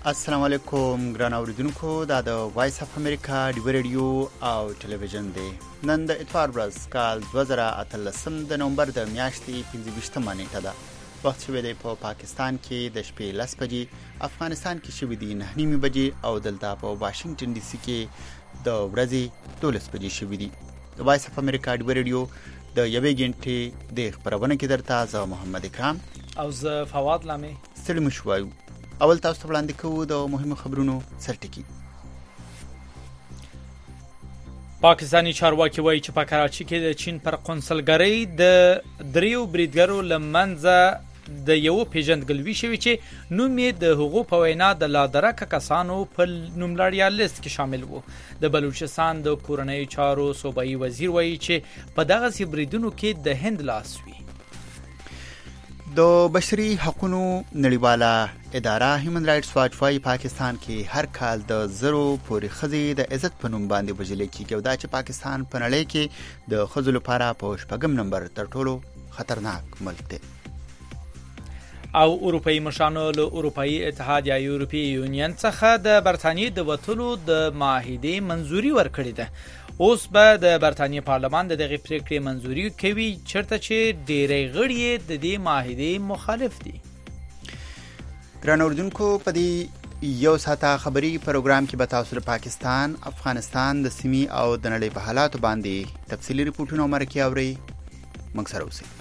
السلام علیکم ګران اوریدونکو دا د وایس اف امریکا د ریډیو او ټلویزیون دی نن د اتوار ورځ کال 2013 د نومبر د میاشتې 25مه نیټه ده وخت شوی دی په پاکستان کې د شپې 10 بجې افغانستان کې شوی دی 9:30 بجې او دلته په واشنگټن ډي سي کې د ورځې 12 بجې شوی دی د وایس اف امریکا د ریډیو د یوې غنټې د خبرونه کې درته زه محمد اکرام او زه فواد لامي ستړي مشوایو اول تاسو ته وړاندې کوو د مهمو خبرونو سرټکی پاکستانی چارواکي وایي چې په کراچي کې د چین پر قونسلګرۍ د دریو بریدګرو لمنځه د یو پیژندګلوي شوی چې نوم یې د حقوق په وینا د لادرکه کسانو په نوملړیا لیست کې شامل وو د بلوچستان د کورنۍ چارو صوبایي وزیر وایي چې په دغه بریدونو کې د هند لاس وی د بشري حقوقو نړیواله اداره هیومن رائټس واچ وايي پاکستان کې هر کال د زرو پورې خزې د عزت په نوم باندې وژل کېږي او دا چې پاکستان په نړۍ کې د خزو لپاره په شپږم نمبر تر ټولو خطرناک ملک دی او اروپאי مشانو له اروپאי اتحاد یا یورپی یونین څخه د برتانیې د وټولو د معاهده منزوري ورکړې ده اوس به د برتانیې پارلمان دغه پریکړې منزوري کوي چرته چې ډېری غړي د دې معاهده مخالف دي ګران اوریدونکو په دې یو ساعته خبري پروګرام کې به تاسو د پاکستان افغانستان د سیمې او د نړۍ په حالاتو باندې تفصیلي ریپورتونه مرکه اوري موږ سره اوسئ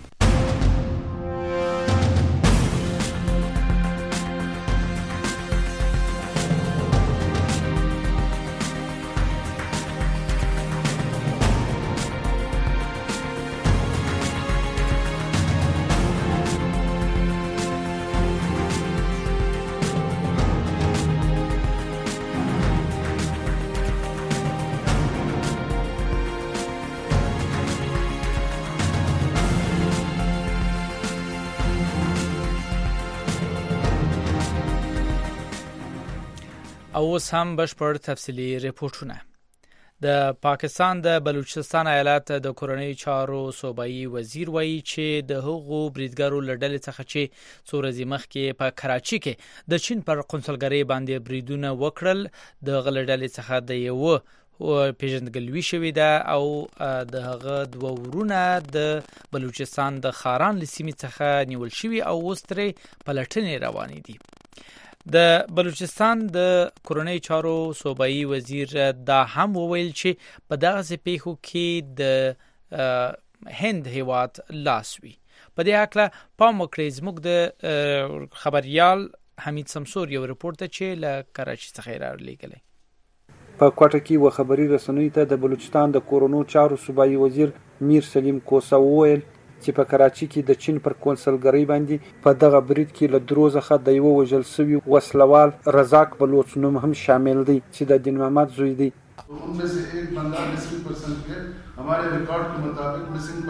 او اوس هم بشپړ تفصیلی ریپورتونه د پاکستان د بلوچستان ایالت د کورنۍ چارو صوبایي وزیر وایي چې د حقوق بریدګرو لړل څخه چې څو ورځې مخکې په کراچي کې د چین پر قونسلګرۍ باندې بریدونه وکړل د غلډلې څخه د یو پیژندګلوي شوی ده او د هغه دوه ورونه د بلوچستان د خاران لسیمې څخه نیول شوی او اوس ترې پلټنې روانې دي د بلوچستان د کورنۍ چارو صوبایي وزیر دا هم وویل چې په دغه پیښو کې د هند هیواد لاس وی په دې اړه پام وکړئ زموږ د خبريال حمید سمسور یو رپورت چې له کراچي څخه راغلی په کوټه کې و خبري رسنوي ته د بلوچستان د کورونو چارو صوبایي وزیر میر سلیم کوسه وویل چې په کراچي کې د چین پر کونسلګرۍ باندې په دغه برید کې له درو څخه د یو وژل شوی وسلوال رزاق بلوچ نوم هم شامل دی چې د دین محمد زوی دی ان में से एक बंदा मिसिंग पर्सन के हमारे रिकॉर्ड के मुताबिक मिसिंग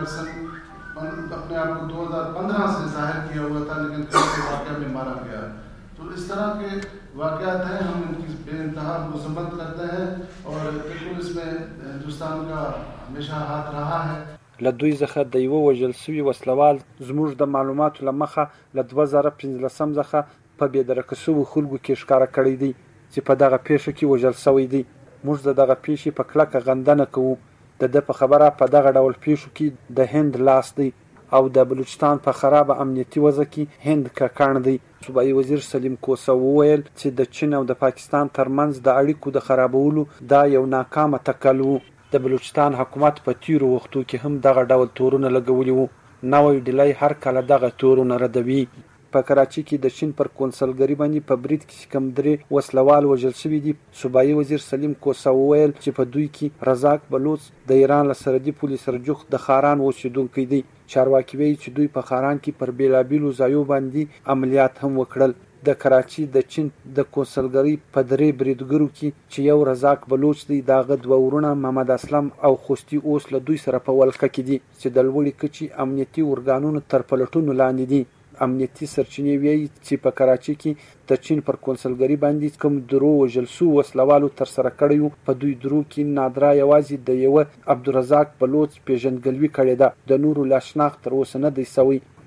पर्सन अपने आप को 2015 से जाहिर किया हुआ था लेकिन कल वाकया में मारा गया तो इस तरह के वाकयात हैं हम इनकी बेइंतहा मजम्मत करते हैं और बिल्कुल इसमें हिंदुस्तान का हमेशा हाथ रहा है له دوی څخه د یو وژل شوی وسلوال زموږ د معلوماتو لمخه له 2015 څخه په بېدرکه شوو خلکو کې ښکارا کړی دی چې په دغه پیښه کې وژل شوی دی موږ دغه پیښې په کلکه غندنه کوو د په خبره په دغه ډول پیښو کې د هند لاس دی او د بلوچستان په خراب امنیتي وضع کې هند ککړ دی صوبایي وزیر سلیم کوسه وویل چې د چین او د پاکستان ترمنځ د اړیکو د خرابولو دا یو ناکامه تکل و د بلوچستان حکومت په تیرو وختو کې هم دغه ډول تورونه لګولي وو نوې ډیلای هر کله دغه تورونه ردوي په کراچي کې د چین پر کونسلګری باندې په برید کې کم درې وسلوال وژل شوی دي صوبایي وزیر سلیم کوسه وویل چې په دوی کې رزاق بلوچ د ایران له سرحدي پولیس سرجوخ د خاران اوسیدونکي دي چارواکي وایي چې دوی په خاران کې پر بیلابیلو ځایو باندې عملیات هم وکړل د کراچي د چین د کونسلګری په درې بریدګرو کې چې یو رزاق بلوچ دی داغه دوه ورونه محمد اسلم او خوستی اوس له دوی سره په ولکه کې دي چې د لوړی کچي امنیتي ورګانونو تر پلټونو لاندې دي امنیتي سرچینې وایي چې په کراچي کې د چین پر کونسلګری باندې کوم درو وژل شو وسلوالو تر سره کړیو په دوی درو کې نادرا یوازې د یو عبدالرزاق بلوچ پیژندګلوي کړې ده د نورو لا شناخت تر اوسه نه دی سوی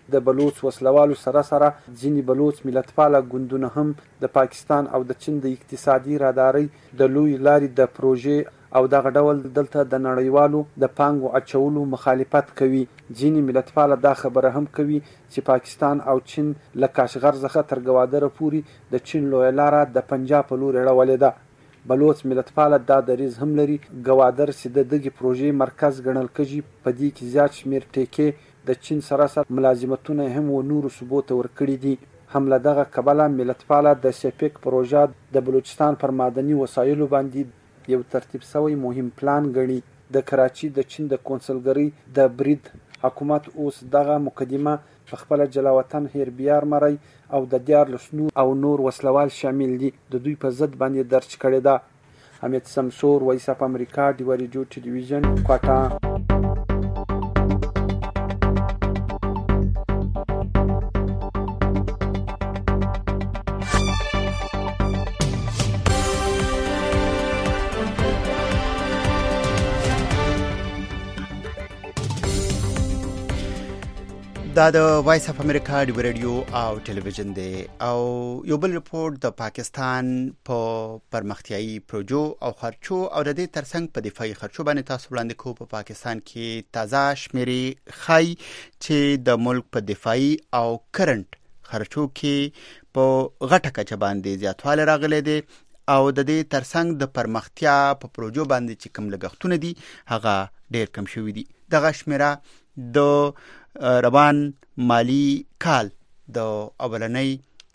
د بلوچ وسلوالو سره ځینې بلوچ ملتپاله ګوندونه هم د پاکستان او د چین د اقتصادي رادارۍ د لوی لارې د پروژې او دغه ډول دلته د نړیوالو د پانګو اچولو مخالفت کوي. ځینې ملتپاله دا خبره هم کوي چې پاکستان او چین له کاشغر څخه تر ګوادره پورې د چین لویه لاره د پنجاب په لوري اړولې ده. بلوچ ملتپاله دا دریځ هم لري ګوادر چې د دغې پروژې مرکز ګڼل کېږي په دې کې زیات شمېر ټیکې د چین سره ملازمتونه هم و نورو صوبو ته ورکړي دي. هم له دغه کبله ملتپاله د سپیک پروژه د بلوچستان پر معدني وسایلو باندې یو ترتیب شوی مهم پلان ګڼي. د کراچي د چین د کونسلګرۍ د برید حکومت اوس دغه مقدمه په خپل جلاوطن هیربیار مری او د 14 او نور وسلوال شامل دي د دوی په ضد باندې درج کړی ده. حمید سمسور، وایس اف امریکا، ډیو ریډیو ټلویزیون، کوټه. دا د وایس اف امریکا ډیو ریډیو او ټلویزیون دی. او یو بل رپورټ د پاکستان په پرمختیایي پروژو او خرچو او د دې ترڅنګ په دفاعي خرچو باندې تاسو وړاندې کوو. په پاکستان کې تازه شمیرې ښایي چې د ملک په دفاعي او کرنٹ خرچو کې په غټه کچه باندې زیاتوالی راغلی دی او د دې ترڅنګ د پرمختیا په پروژو باندې چې کوم لګښتونه دي هغه ډیر کم شوي دي. دغه شمیره د روان مالی کال د اولنۍ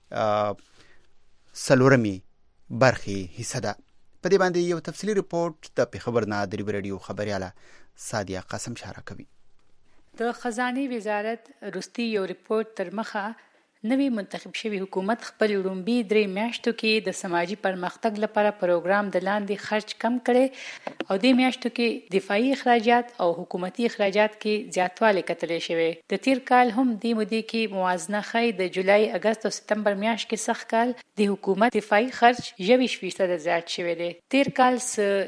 څلورمې برخې حصه ده. په دې باندې یو تفصیلي رپورټ د پېښور نه د ریډیو خبریاله سادیه قاسم شاره کوي. د خزانه وزارت روستي یو رپورټ تر مخه نوی منتخب شوی حکومت خپل وړومبي 3 میاشتو کې د سماجی پرمختګ لپاره پروګرام د لاندې خرچ کم کړي او د میاشتو کې دفاعي اخراجات او حکومتي اخراجات کې زیاتوالی کتلې شوی. د تیر کال هم د مودې کې موازنه خی د جولای، اگست او سپتمبر میاشت کې سخت کال د حکومت دفاعي خرچ 20% زیات شوی دی. تیر کال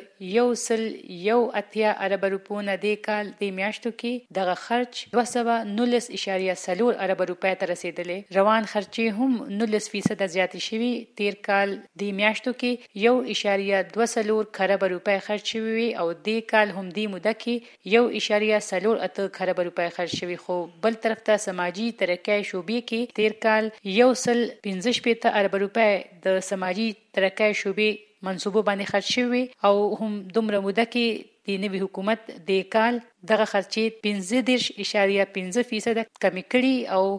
$180 ارب روپیو نه د کال د میاشتو کې دغه خرچ 219.4 ارب روپۍ ته رسیدلی. روان خرچې هم 19% زیاتې شوي. تیر کال د میاشتو کې 1.24 ارب روپۍ خرچ شوي وي او د کال هم د موده کې 1.48 ارب روپۍ خرچ شوي. خو بل طرف ته سماجی ترقۍ شوبې کې تیر کال 1.65 ارب روپۍ د سماجی ترقۍ شوبې منصوبو باندې خرچ شوي او هم دومره موده کې د نوي حکومت د کال دغه خرچې 15.15% کمی کړي او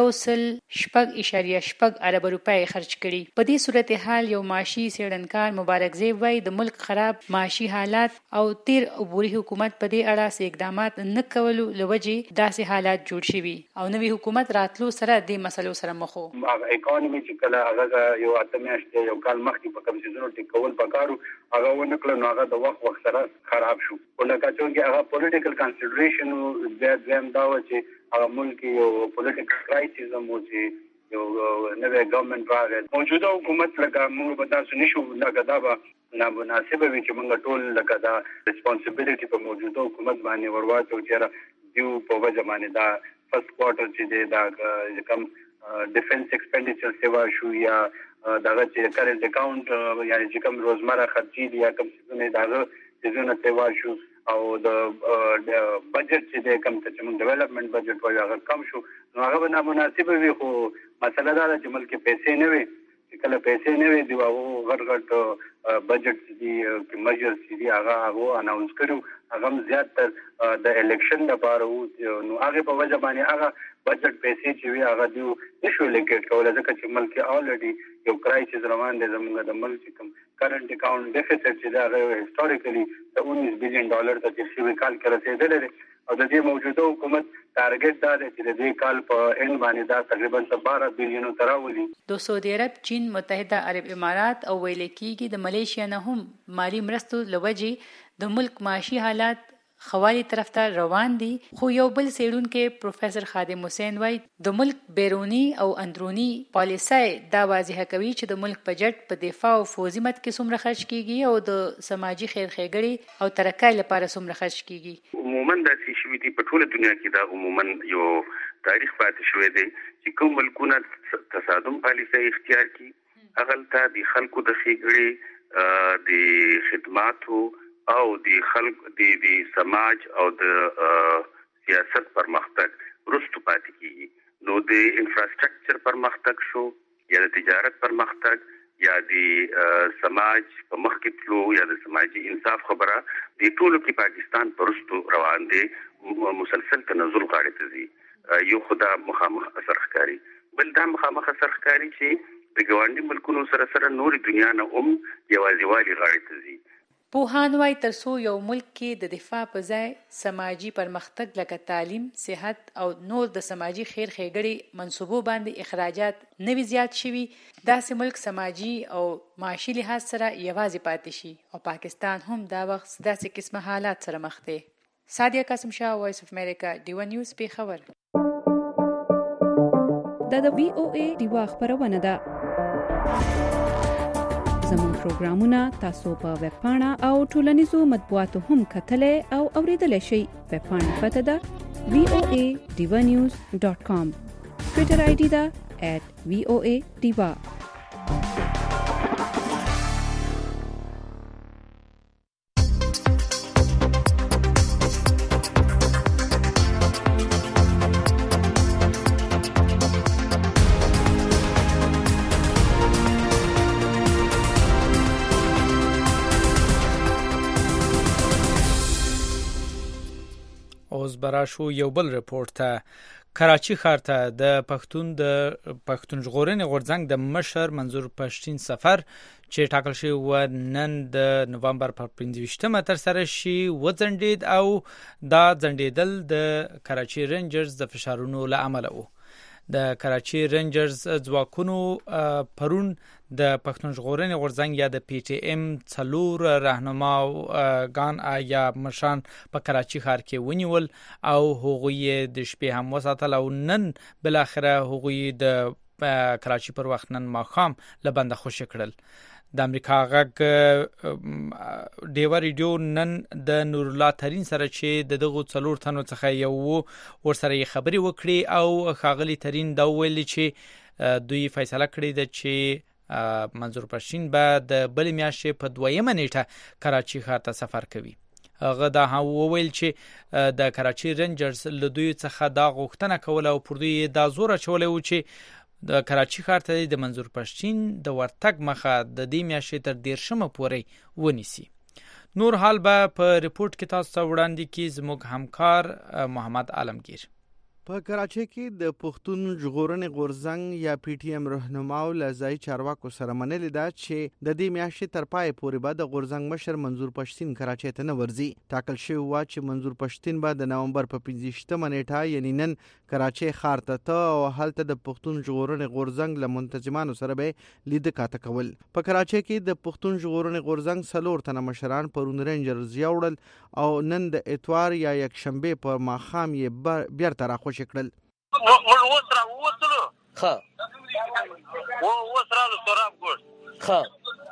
1.6 ارب روپۍ خرچ کړي. په دې صورتحال یو معاشي څېړنکار مبارک زیب وایي د ملک خراب معاشي حالات او تیر عبوري حکومت په دې اړه اقدامات نه کولو لوجې داسې حالات جوړ شوي او نوي حکومت راتلو سره د مسلو سره مخ وو. اکانومي چې کله هغه یو اتمیاشت یو کال مخکې په کوم څه ټیکول پکارو هغه ونه کړ نو هغه د وخت سره خراب شو. ولکه چې هغه پولیټیکل کنسیډریشن زم دا و چې هغه ملک یو پولیټیکل کرایسس مو چې یو نوې ګورنمنت راغی. موجوده حکومت لکه موږ به تاسو نشو لکه دا به نامناسبه وي چې موږ ټول لکه دا ریسپانسیبিলিټي په موجوده حکومت باندې ورواچو چې دیو په وجه باندې دا فرست کوارټر چې دا کم ډیفنس ایکسپینډیچر سیوا شو یا دغه چې کرنٹ اکاؤنٹ یعنی چې کوم روزمره خرچې دي یا کوم څه دغه څه سیوا شو او د بجټ چې د کوم څه موږ ډیولپمنٹ بجټ وایو هغه کم شو نو هغه نه مناسبه وي. خو مسله دا ده چې ملک پیسې نه وي چې کله پیسې نه وي دی او غټ بجټ دي میجرز دي هغه اناونس کړو هغه زیات تر د الیکشن لپاره نو هغه په وجه باندې هغه بجټ پیسې چې وي هغه دیو نشو لیکټ کولای ځکه چې ملک الریډي یو کرایسس روان دی. زموږ د ملک کوم کرنٹ اکاؤنٹ ډیفیسټ چې دا هیستوریکلی د $19 بلین ته چې شوی کال کې رسیدلی دی او د دې موجوده حکومت ټارګټ دا دی چې د دې کال په اند باندې دا تقریبا 12 بلین ته راولي. د سعودي عرب، چین، متحده عرب امارات او ویل کېږي د ملیشیا نه هم مالی مرستو لوجې د ملک معاشي حالات خوالي طرف ته روان دي. خو یو بل څېړونکی پروفیسور خادم حسین وایي د ملک بیرونی او اندرونی پالیسۍ دا واضح کوي چې د ملک بجټ په دفاع او فوزي مد کې څومره خرج کیږي او د سماجي خیر ښېګړې او ترقۍ لپاره څومره خرج کیږي. عموما داسې شوي دي په ټوله دنیا کې، دا عموما یو تاریخ پاتې شوی دی چې کوم ملکونه تصادم پالیسۍ اختیار کړي هغلته د خلکو د ښېګړې د خدماتو او د خلکو د سماج او د سیاست پرمختګ وروسته پاتې کیږي. نو د انفراستراکچر پرمختګ شو یا د تجارت پرمختګ یا د سماج په مخ کې تلو یا د سماجي انصاف خبره د ټولو کې پاکستان پرستو روان دی، مسلسل تنزل غاړې ته ځي. یو خدا مخامخ اثر ښکاري، بل دا مخامخ اثر ښکاري چې د ګاونډي ملکونو سره نورې دنیا نه یوازې والي غاړې ته ځي. پوهان وایي تر څو یو ملک کې د دفاع په ځای سماجي پرمختګ لکه تعلیم، صحت او نور د سماجي خیر ښېګړې منصوبو باندې اخراجات نوي زیات شوي، داسې ملک سماجي او معاشي لحاظ سره یوازې پاتې شي او پاکستان هم دا وخت داسې قسمه حالات سره مخ دی. سادیه قاسم شاه، وایس اف امریکا، ډیوا نیوز، پیښور. دا د وی او ای ډیوا خبرونه ده. زموږ پروګرامونه تاسو په ویب پاڼه او ټولنیزو مطبوعاتو هم کتلای او اوریدلای شئ. ویب پاڼه پته ده voanews.com. ټویټر آی ډي ده @voadiva. اوس براشو یو بل رپورت ته. کراچي ښار ته د پښتون ژغورنې غورځنګ د مشر منظور پښتین سفر چې ټاکل شوی و نن د نومبر په 25مه تر سره شي وځنډید او دا ځنډیدل د کراچي رینجرز د فشارونو له امله و. د کراچي رینجرز ځواکونو پرون د پښتون ژغورنې غورځنګ یا د پی ټی ایم 4 راهنماګان یا مشران په کراچي ښار کې ونیول او هغوی د شپې هم وساتل او نن بل اخره هغوی د کراچي پر وخت نن ماښام له بنده خوشي کړل. د امریکا غږ ډیوا ریډیو نن د نور الله ترین سره چې دغه 4 تنو څخه یو ورسره خبري وکړي او خاغلی ترین دا ویل چې دوی فیصله کړې ده چې منظور پښتین به د بل میاشتې په 2مه نیټه کراچي ښار ته سفر کوي. هغه دا وویل چې د کراچي رینجرز له دوی څخه دا غوښتنه کوله او پر دوی دا زور اچولی و چې د کراچي ښار ته د منظور پښتین د ورتګ مخه د دې میاشتې تر 10مه پورې ونیسي. نور حال به په ریپورت کې تاسو ته وړاندې کی زموږ همکار محمد عالمگیر. په کراچۍ کې د پښتون ژغورنې غورځنګ یا پی ټی ایم رهنماو له ځای چارواکو سره منلې ده چې د دې میاشتې تر پای پورې به د غورځنګ مشر منظور پښتین کراچۍ ته نه ورځي. ټاکل شوی و چې منظور پښتین به د نومبر په 25مه نیټه یعنی نن کراچۍ ښار ته او هلته د پښتون ژغورنې غورځنګ له منتظمانو سره به لیده کاته کول. په کراچۍ کې د پښتون ژغورنې غورځنګ 4 تنه مشران پرون رینجرز یوړل او نن د اتوار یا یکشنبه په ماښام یې بیرته راخوشي کړل. موږ وسره ووتلو ښه وسره له سوراب ګوش ښه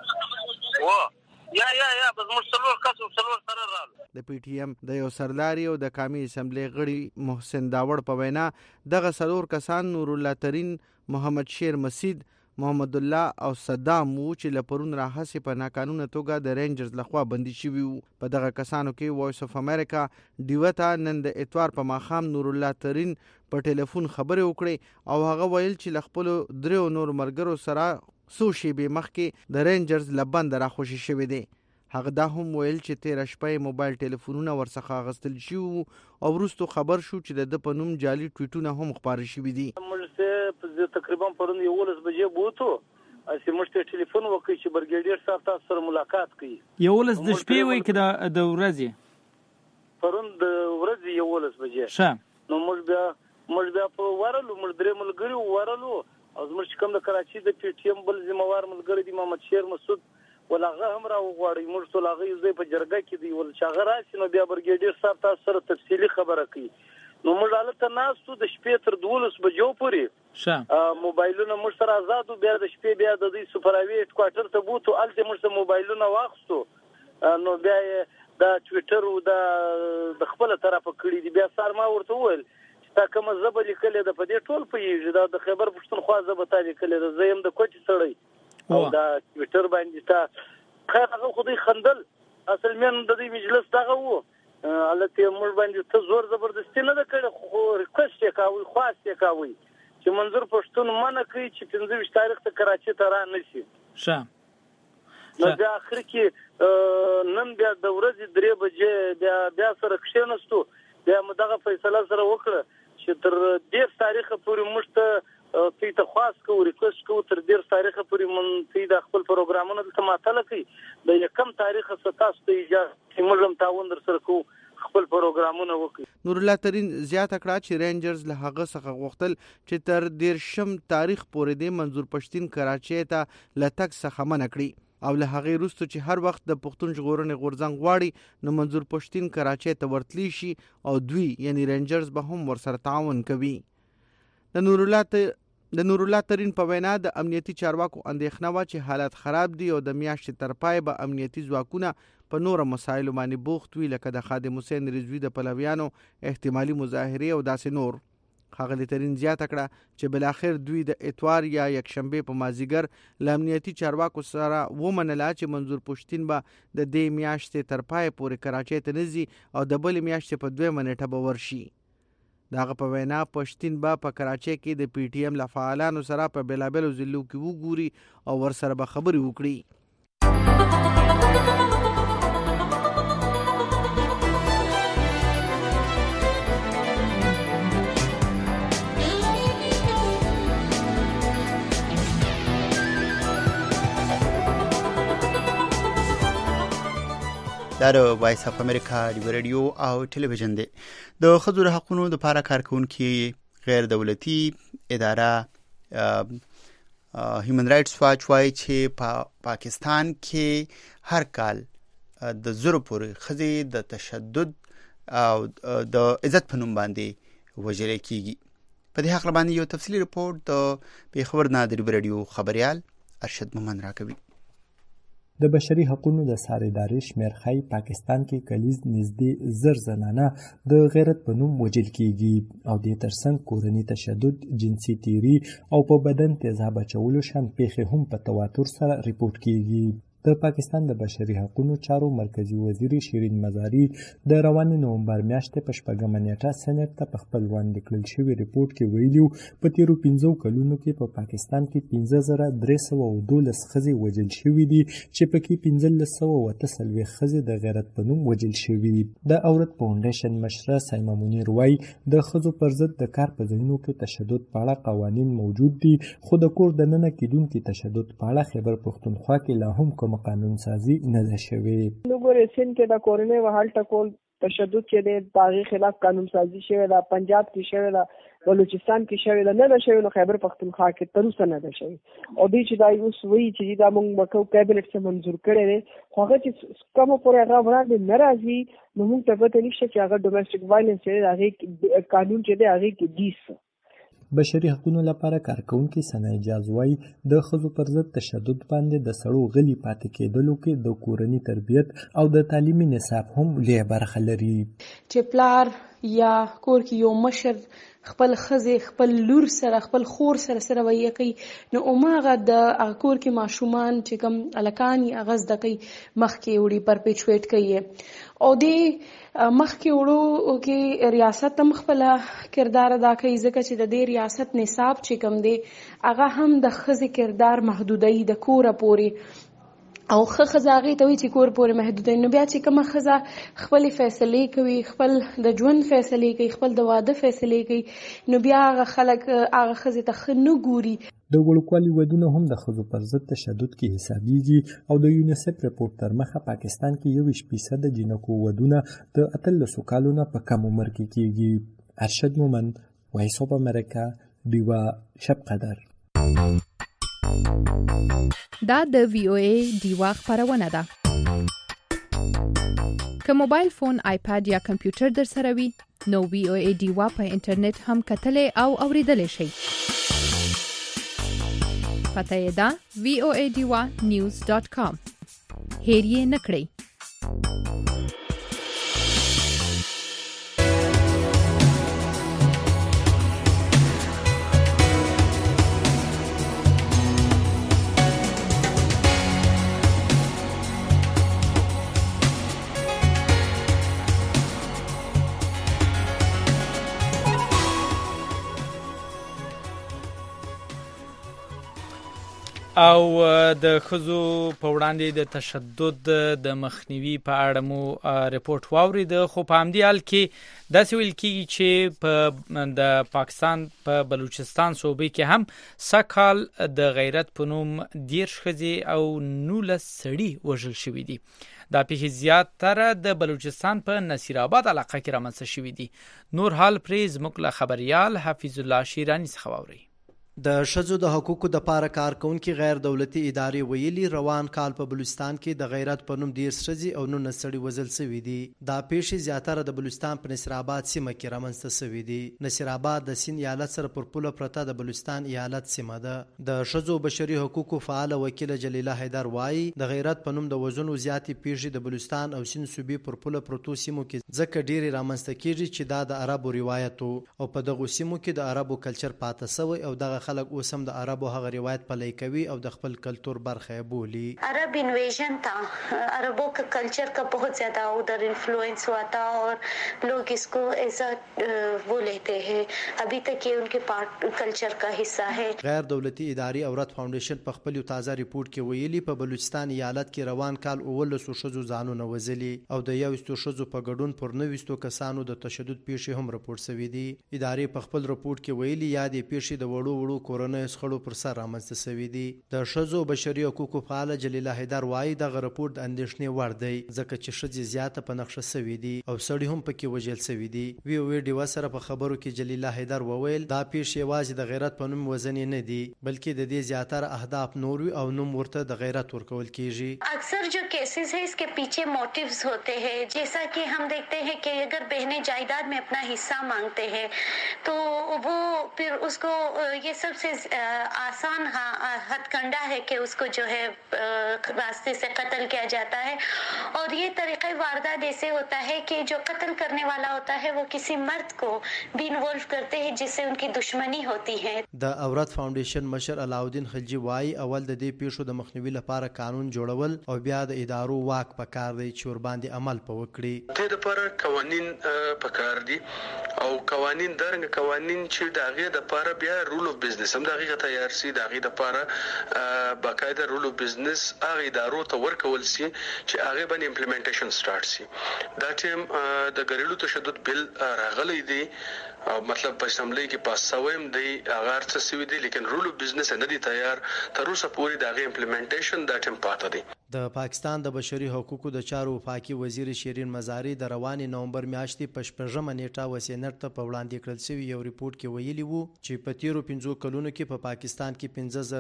و یا بس موږ څلور سره راغلو. د پی ټی ایم د یو سرداري او د قومي اسمبلی غړي محسن داوړ په وینا دغه 4 کسان نور الله ترین، محمد شیر مسید، محمد الله او صدام وو چې لپرون راهسي په ناقانونه توګه د رینجرز لخوا بندي شوي وو. په دغه کسانو کې وایس اف امریکا ډیوتا نن د اتوار په ماښام نور الله ترین په ټلیفون خبرې وکړې او هغه ویل چې خپل 3 نور مرګرو سره څو شیبې مخکې د رینجرز لبند راخوشي شوی دی. هغه دا هم ویل چې 13 شپې موبایل ټلیفونونه ورڅخه غستل شي او وروسته خبر شو چې د په نوم جعلي ټویټونه هم خپاره شوي دي. تقریبا پرون 11 بجې بوته اسی مشته ټلیفون وکړي چې برګیډیر صاحب تاسو سره ملاقات کوي. 11 د شپې وای کده د ورځې پرون د ورځې 11 بجې شه نو موږ بیا په ورلو موږ درې ملګری ورلو او موږ کوم د کراچي د پی ټی ایم بل ذمہوار ملګری دی محمد شیر مسعود ولغه هم را وغواړي موږ ټول هغه یو ځای په جرګه کې دی ول چې هغه راشي نو بیا برګیډیر صاحب تاسو سره تفصیلي خبره کوي نو موږ هلته ناستو د شپې تر 12 بجو پورې موبایلونه موږ سره آزاد بیا د شپې بیا د دې سپراوي هډ کوارټر ته بوتو الته موږ سره موبایلونه واخستو نو بیا د ټویټر او د خپل طرفه کړی دی بیا سار ما ورته وویل چې تا کومه زبه لیکلې ده په دې ټول پیږي دا د خیبر پښتونخوا زبه تا لیکلې ده زه هم د کوټې سړی او دا ټویټر باندې تا خیر هغه خو دې خندل اصل من د دې مجلس دغه وو الته موږ باندې ته زور زبردستی نه ده کړې خو ریکوست یې کاوه خواست یې کاوه چې منظور پښتون منع کوي چې 25 تاریخ ته کراچي ته را نشي نو بیا اخر کې نن بیا د ورځې 3 بجې بیا سره کښېنستو بیا موږ دغه فیصله سره وکړه چې تر 10 تاریخ پورې موږ ته ته خواست کوو ریکوست کوو تر 10 تاریخ پورې موږ د خپل پروګرامونه دلته معطله کړي د 1 تاریخ څخه تاسو ته اجازه موږ هم تعاون در سره کوو خپل پروګرامونه وکړي. نور الله ترين زیاته کړه چې رینجرز له هغه څخه غوښتل چې تر 10 تاریخ پورې د منظور پښتين کراچي ته لټک څخه منع کړي او له هغه وروسته چې هر وخت د پښتون ژغورنې غورځنګ غواړي نو منظور پښتين کراچي ته ورتلی شي او دوی یعنی رینجرز به هم ورسره تعاون کوي. د نور الله ترين په وینا د امنیتي چارواکو اندېښنه و چې حالت خراب دي او د میاشتې تر پای به امنیتي ځواکونه په نور مسایلو باندې بوخت وي لکه د خادم حسین رضوی د پلویانو احتمالي مظاهره او داسې نور. ښاغلي ترين زیاته کړه چې بل اخر دوی د اتوار یا یکشنبه په مازیګر ل امنیتي چارواکو سره ومنله چې منظور پښتين به د دې میاشتې تر پای پورې کراچي ته نزي او د بل میاشتې په 2 منټه به ورشي. داغه په وینا پښتين به په کراچي کې د پی ټی ایم له فعالانو سره په بلابلو ضلعو کې وګوري او ورسره به خبري وکړي. دا د وایس اف امریکا ریډیو او ټلویزیون دی. د ښځو د حقوقو د لپاره کارکونکي غیر دولتي اداره هیومن رائټس واچ وايي چې پاکستان کې هر کال د زرو پورې ښځې د تشدد او د عزت په نوم باندې وژل کیږي. په دې حق باندې یو تفصیلی رپورت د پیښور نادری ریډیو خبريال ارشد مومن راکوي. د بشري حقوقو د سازمانونو شمیر ښایي پاکستان کې کلیز نږدې 1000 زنانه د غیرت په نوم وژل کیږي او د ترڅنګ کورنی تشدد، جنسي تیری او په بدن تیزاب اچولو شان پیښې هم په تواتر سره ریپورت کیږي. د پاکستان د بشري حقوقو چارو مرکزی وزیر شیرین مزاری د روان نومبر میاشتې په 4 نیټه سنټ ته په خپل وړاندې کړل شوی ریپورت کې ویلو په تیرو 15 کلونو کې په پاکستان کې 15312 ښځې وژل شوې دي چې پکې 1530 ښځې د غیرت په نوم وژل شوې. د اورت فاونډیشن مشره سایما منیر وايي د ښځو پر ضد د کار په ځایونو کې تشدد په اړه قوانین موجود دي خو د کور دننه کېدونکي تشدد په اړه خیبر پښتونخوا کې لا هم کوم قانون سازي نه ده شوې. نو ګورې سین کې د کورنۍ وحال ټکول تشدد چې د باغی خلاف قانون سازي شوی دا پنجاب کې شوی دا بلوچستان کې شوی دا نه ده شوی نو خیبر پښتونخوا کې تر اوسه نه ده شوی او دې چې دا اوس وایي چې دا موږ وکړو کابینټ څخه منظور کړی دی خو هغه چې کوم پورې هغه وړاندې ناراضي نو موږ ته پته نشته چې هغه ډومېسټک وایلنس چې هغه قانون چې دی هغه کې دیس بشري حقوقو لپاره کارکونکي سنا اجاز وايي د ښځو پر ضد تشدد باندې د سړو غلي پاتې کېدلو کې د کورنۍ تربیت او د تعلیمي نصاب هم لویه برخه لري. چې پلار یا کور کې یو مشر خپل ښځې خپل لور سره خپل خور سره وایي کوي نو اوماغه د کور کې ماشومان چې کوم الکان یې اغاز د کوي مخکې وړي پرپیچویټ کوي او د مخکې وړو کې ریاست هم خپل کردار ادا کوي ځکه چې د دې ریاست نصاب چې کوم دی هغه هم د ښځې کردار محدودوي د کوره پورې او ښځه هغې ته وایي چې کور پورې محدودوي نو بیا چې کومه ښځه خپلې فیصلې کوي خپل د ژوند فیصلې کوي خپل د واده فیصلې کوي نو بیا هغه خلک هغه ښځې ته ښه نه ګوري. د وړوکوالي ودونه هم د ښځو پر ضد تشدد کې حسابیږي او د یونیسف رپورټ تر مخه پاکستان کې 21% جنکو ودونه د 13 کالو نه په کم عمر کې کیږي. ارشد مومن، وایس اف امریکا، دیوا شب قدر. دا د VOA ډیوا خبرونه ده. که موبایل فون، آیپاد یا کمپیوټر در سره وي نو VOA ډیوا په انټرنیټ هم کتلی او اوریدلی شئ. پته یې ده voadiwa.news.com. هیر یې نه کړئ. او د ښځو په وړاندې د تشدد د مخنیوي په اړه مو ریپورت واورید. خو په همدې حال کې داسې ویل کېږي چې د پاکستان په بلوچستان صوبې کې هم سږکال د غیرت په نوم 10 ښځې او 19 سړي وژل شوي دي. دا پیښې زیاتره د بلوچستان په نصیر آباد علاقه کې رامنځته شوي دي. نور حال پرې زموږ له خبريال حفیظ الله شیرانی څخه واورئ. د ښځو د حقوقو د پاره کارکونکو غیر دولتي ادارې ویلي روان کال په بلوچستان کې د غیرت په نوم 10 ښځې او 19 سړي وژل شوي دي. دا پیښې زیاتره د بلوچستان په نصیر آباد سیمه کې رامنځته شوي دي. نصیر آباد د سین ایالت سره پر پوله پرته د بلوچستان ایالت سیمه ده. د ښځو بشري حقوقو فعال وکیل جلیله حیدر وایي د غیرت په نوم د وژنو زیاتې پیښې د بلوچستان او سین صوبې پر پوله پرتو سیمو کې ځکه ډېرې رامنځته کېږي چې دا د عربو روایت او په دغه سیمو کې د عربو کلچر پاتې شوی او دغه خلک اوس هم د عربو هغه روایت پلی کوي او د خپل کلچر برخه بولی. عرب इन्वेजन था, अरबों के कल्चर का बहुत ज्यादा उधर इन्फ्लुएंस हुआ था और लोग इसको ऐसा वो लेते हैं. अभी तक ये उनके पार्ट कल्चर का हिस्सा है. غیر دولتي ادارې عورت فاونډیشن په خپل تازه ریپورت کې ویلي په بلوچستان ایالت کې روان کال 19 ښځو ځانونه وژلي او د 21 ښځو په ګډون پر 90 کسانو د تشدد پیښې هم راپور شوې دي. ادارې په خپل ریپورت کې ویلي یادې پیښې د وړو کورنۍ خړو پر سر رامنځته شوي دي. د ښځو بشري حقوقو فعال جلیله حیدر وایي دغه رپورټ اندېښنې وړ دی ځکه چې ښځې زیاته په نقشه شوي دي او سړي هم پکې وژل شوي دي. VOA ډیوا سره په خبرو کې جلیله حیدر وویل دا پیښې یوازې د غیرت په نوم وژنې نه دي بلکې د دې زیاتره اهداف نور وي او نوم ورته د غیرت ورکول کیږي. اکثر जो केसेस है इसके पीछे मोटिव्स होते हैं. जैसा कि हम देखते हैं कि अगर बहनें जायदाद में अपना हिस्सा मांगते हैं तो वो फिर उसको ये सबसे आसान हथकंडा है कि उसको जो है रास्ते से कत्ल किया जाता है और ये तरीक़े वारदात ऐसे होता है कि जो कत्ल करने वाला होता है वो किसी मर्द को भी इन्वॉल्व करते हैं जिससे उनकी दुश्मनी होती है. د عورت فاونډیشن مشر علاؤالدین خلجی وایي اول د دې پیښو د مخنیوي لپاره قانون جوړول او بیا د ادارو واک پکار دی چې ور باندې عمل وکړي. د دې لپاره قوانین پکار دي او قوانین درنګ قوانین چې دغه د لپاره بیا رول اف بزنس هم دغه تیار سي دغه لپاره باقاعده رول اف بزنس هغه ادارو ته ورکول سي چې هغه باندې امپلیمنټیشن سٹارټ سي. دا ټیم د غریلو تشدد بل راغلی دی او مطلب په اسمبلی کې پاس شویم دی هغه څه سوي دي لیکن رول اف بزنس نه دي تیار تر اوسه پورې دغه امپلیمنټیشن دا ټیم پاتې دی. د پاکستان د بشري حقوقو د چارو وفاقي وزیر شیرین مزاری د رواني نومبر میاشتې په 14مه نیټه وسینر ته په وړاندې کړل شوی یو ریپورت کې ویلي وو چې په تیرو 15 کلونو کې په پاکستان کې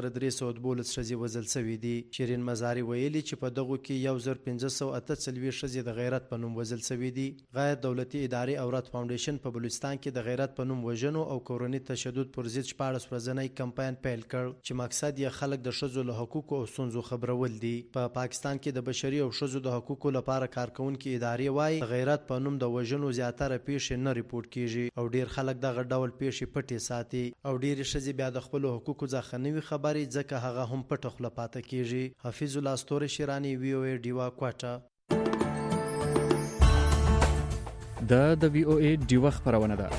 15312 ښځې وژل شوي دي. شیرین مزاری ویلي چې په دغه کې 1548 ښځې د غیرت په نوم وژل شوي دي. غیر دولتي ادارې عورت فاونډیشن په بلوچستان کې د غیرت په نوم وژنو او کورني تشدد پر ضد 14 ورځنی کمپاین پیل کړ چې مقصد یې خلک د ښځو له حقوقو او ستونزو خبرول دي. په پاکستان کې د بشري او ښځو د حقوقو لپاره کارکونکو ادارې وایي غیرت په نوم د وژنو زیاتره پیښې نه ریپورت کیږي او ډیر خلک دغه ډول پیښې پټې ساتي او ډیر ښځې بیا د خپل حقوقو ځخه نوي خبري ځکه هغه هم پټه خوله پاتې کیږي. حفیظ الله استوري شیرانی VOA ډیوا کوټه. د VOA ډیوا خبرونه ده.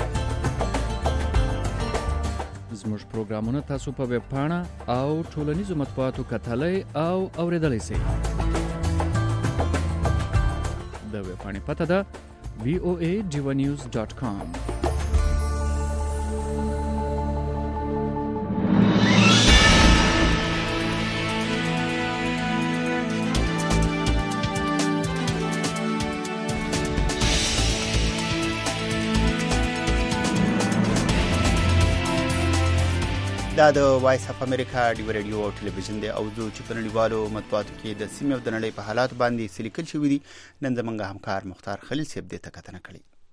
زموږ پروګرامونه تاسو په ویب پاڼه او ټولنیزو مطبوعاتو کتلای او اوریدلای شئ. د ویب پاڼې پته ده voadiwanews.com. دا د وایس اف امریکا ډیو ریډیو او ټلویزیون دی او زه چې په نړیوالو مطبوعاتو کې د سیمې او د نړۍ په حالات باندې سلیکل شوی دي نن زمونږ همکار مختار خلیل صاحب دې ته کتنه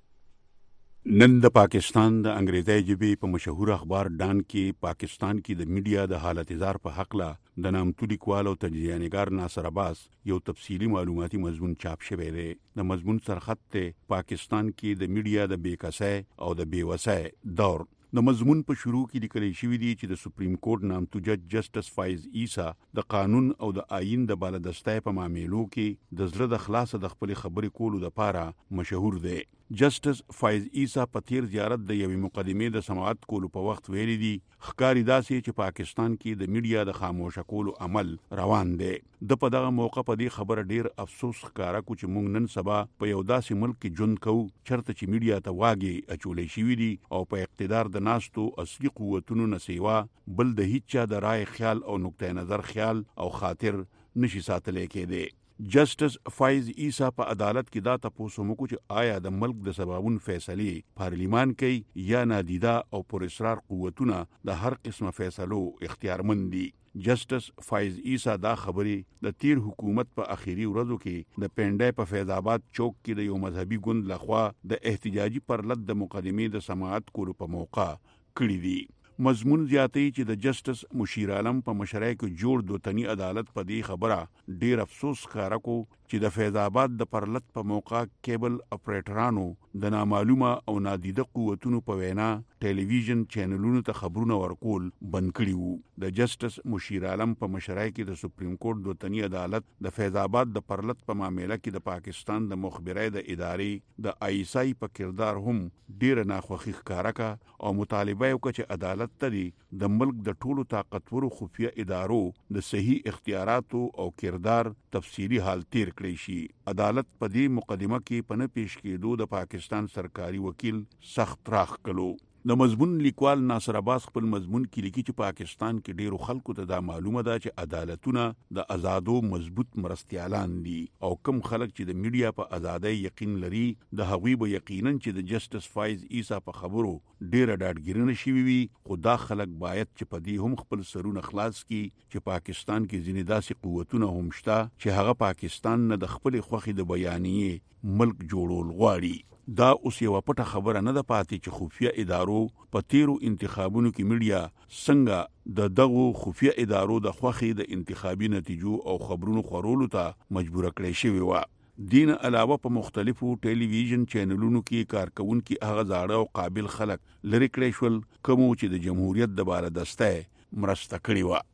کړې. نن د پاکستان د انګریزي ژبې په مشهور اخبار ډان کې پاکستان کې د میډیا د حالت زار په حق لا د نامتو لیکوال او تجزیه‌نګار ناصر عباس یو تفصیلی معلوماتي مضمون چاپ شوی دی. د مضمون سرخط ته پاکستان کې د میډیا د بیکسۍ او د بیوسۍ دور. د مضمون په شروع کې لیکل شوی دی چې د سپریم کورټ نامتو جج جسټس فایز عیسی د قانون او د آئین د بالادستۍ په معاملو کې د زړه د خلاصه د خپل خبرې کولو لپاره مشهور دی. جسټس فایز عیسی په تیر زیارت د یوې مقدمې د سماعت کولو په وخت ویلي دي ښکاري داسې چې پاکستان کې د میډیا د خاموشه کولو عمل روان دی. د په دغه موقع په دې خبره ډیر افسوس ښکارا کو چې موږ نن سبا په یو داسې ملک کې ژوند کوو چرته چې میډیا ته واګي اچولې شوی دي او په اقتدار د ناستو اصلي قوتونو نه سیوا بل د هیڅ چا د رائے خیال او نقطه نظر خیال او خاطر نشي ساتلې کېده. جسټس فایز عیسی په عدالت کې دا تاسو موږ چې آیا د ملک د سباوون فیصله پارلیمان کوي یا نادیده او پر اصرار قوتونه د هر قسمه فیصلو اختیارمند دي. جسټس فایز عیسی دا خبرې د تیر حکومت په اخیری ورځو کې د پنډای په فیض آباد چوک کې د یو مذهبي ګوند لخوا د احتجاجي پرلط د مقدمې د سماعت کولو په موقع کړی دي. مضمون زیاتی چې د جسټس مشیر عالم په مشرۍ کې جوړ دوتنی عدالت په دې خبره ډیر افسوس ښکارا کو چې د فیض آباد د پرلط په موقع کیبل اپریټرانو د نامعلومه او نادیده قوتونو په وینا ټلویزیون چینلونو ته خبرونه ورکول بند کړي وو. د جسټس مشیر عالم په مشرۍ کې د سپریم کورټ دوتنی عدالت د فیض آباد د پرلط په معاملې کې د پاکستان د مخبرۍ د ادارې د آیسای په کردار هم ډیر ناخوښي ښکارا کا او مطالبه وکړه چې عدالت ته د ملک د ټولو طاقتورو خفیه ادارو د صحیح اختیاراتو او کردار تفصیلی حال تیر کړی شي. عدالت په دې مقدمه کې پنه پیش کېدو د پاکستان سرکاري وکیل سخت راخ کړو. د مضمون لیکوال ناصر عباس خپل مضمون کې لیکي چې پاکستان کې ډیرو خلکو ته دا معلومه ده چې عدالتونه د آزادو مضبوط مرستيالان دي او کم خلک چې د میډیا په ازادۍ یقین لري د هغوی به یقینا چې د جسټس فایز عیسی په خبرو ډیره ډاډګیرنه شوي وي خو دا خلک باید چې په دې هم خپل سرونه خلاص کړي چې پاکستان کې ځینې داسې قوتونه هم شته چې هغه پاکستان نه د خپل خوخي د بیانیې ملک جوړول غواړي. دا اوس یو پټه خبره نه ده پاتې چې خفیه ادارو په تیرو انتخابونو کې میډیا څنګه د دغو خفیه ادارو د خوخي د انتخابي نتیجو او خبرونو خورولو ته مجبور کړی شوی و. دین علاوه په مختلفو ټلویزیون چینلونو کې کارکونکو هغه زاړه او قابل خلک لری کړی شول کوم چې د جمهوریت د بالادستۍ مرسته کړی و.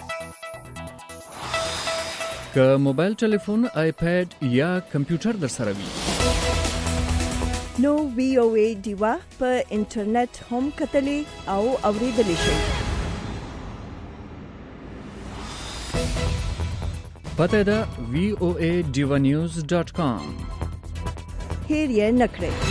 که موبایل ټلیفون آیپاد یا کمپیوټر در سره وي نو VOA دیوا په انټرنیټ هم کتلی او اوریدلی شئ. پته ده voadivanews.com. هیر یې نکړئ.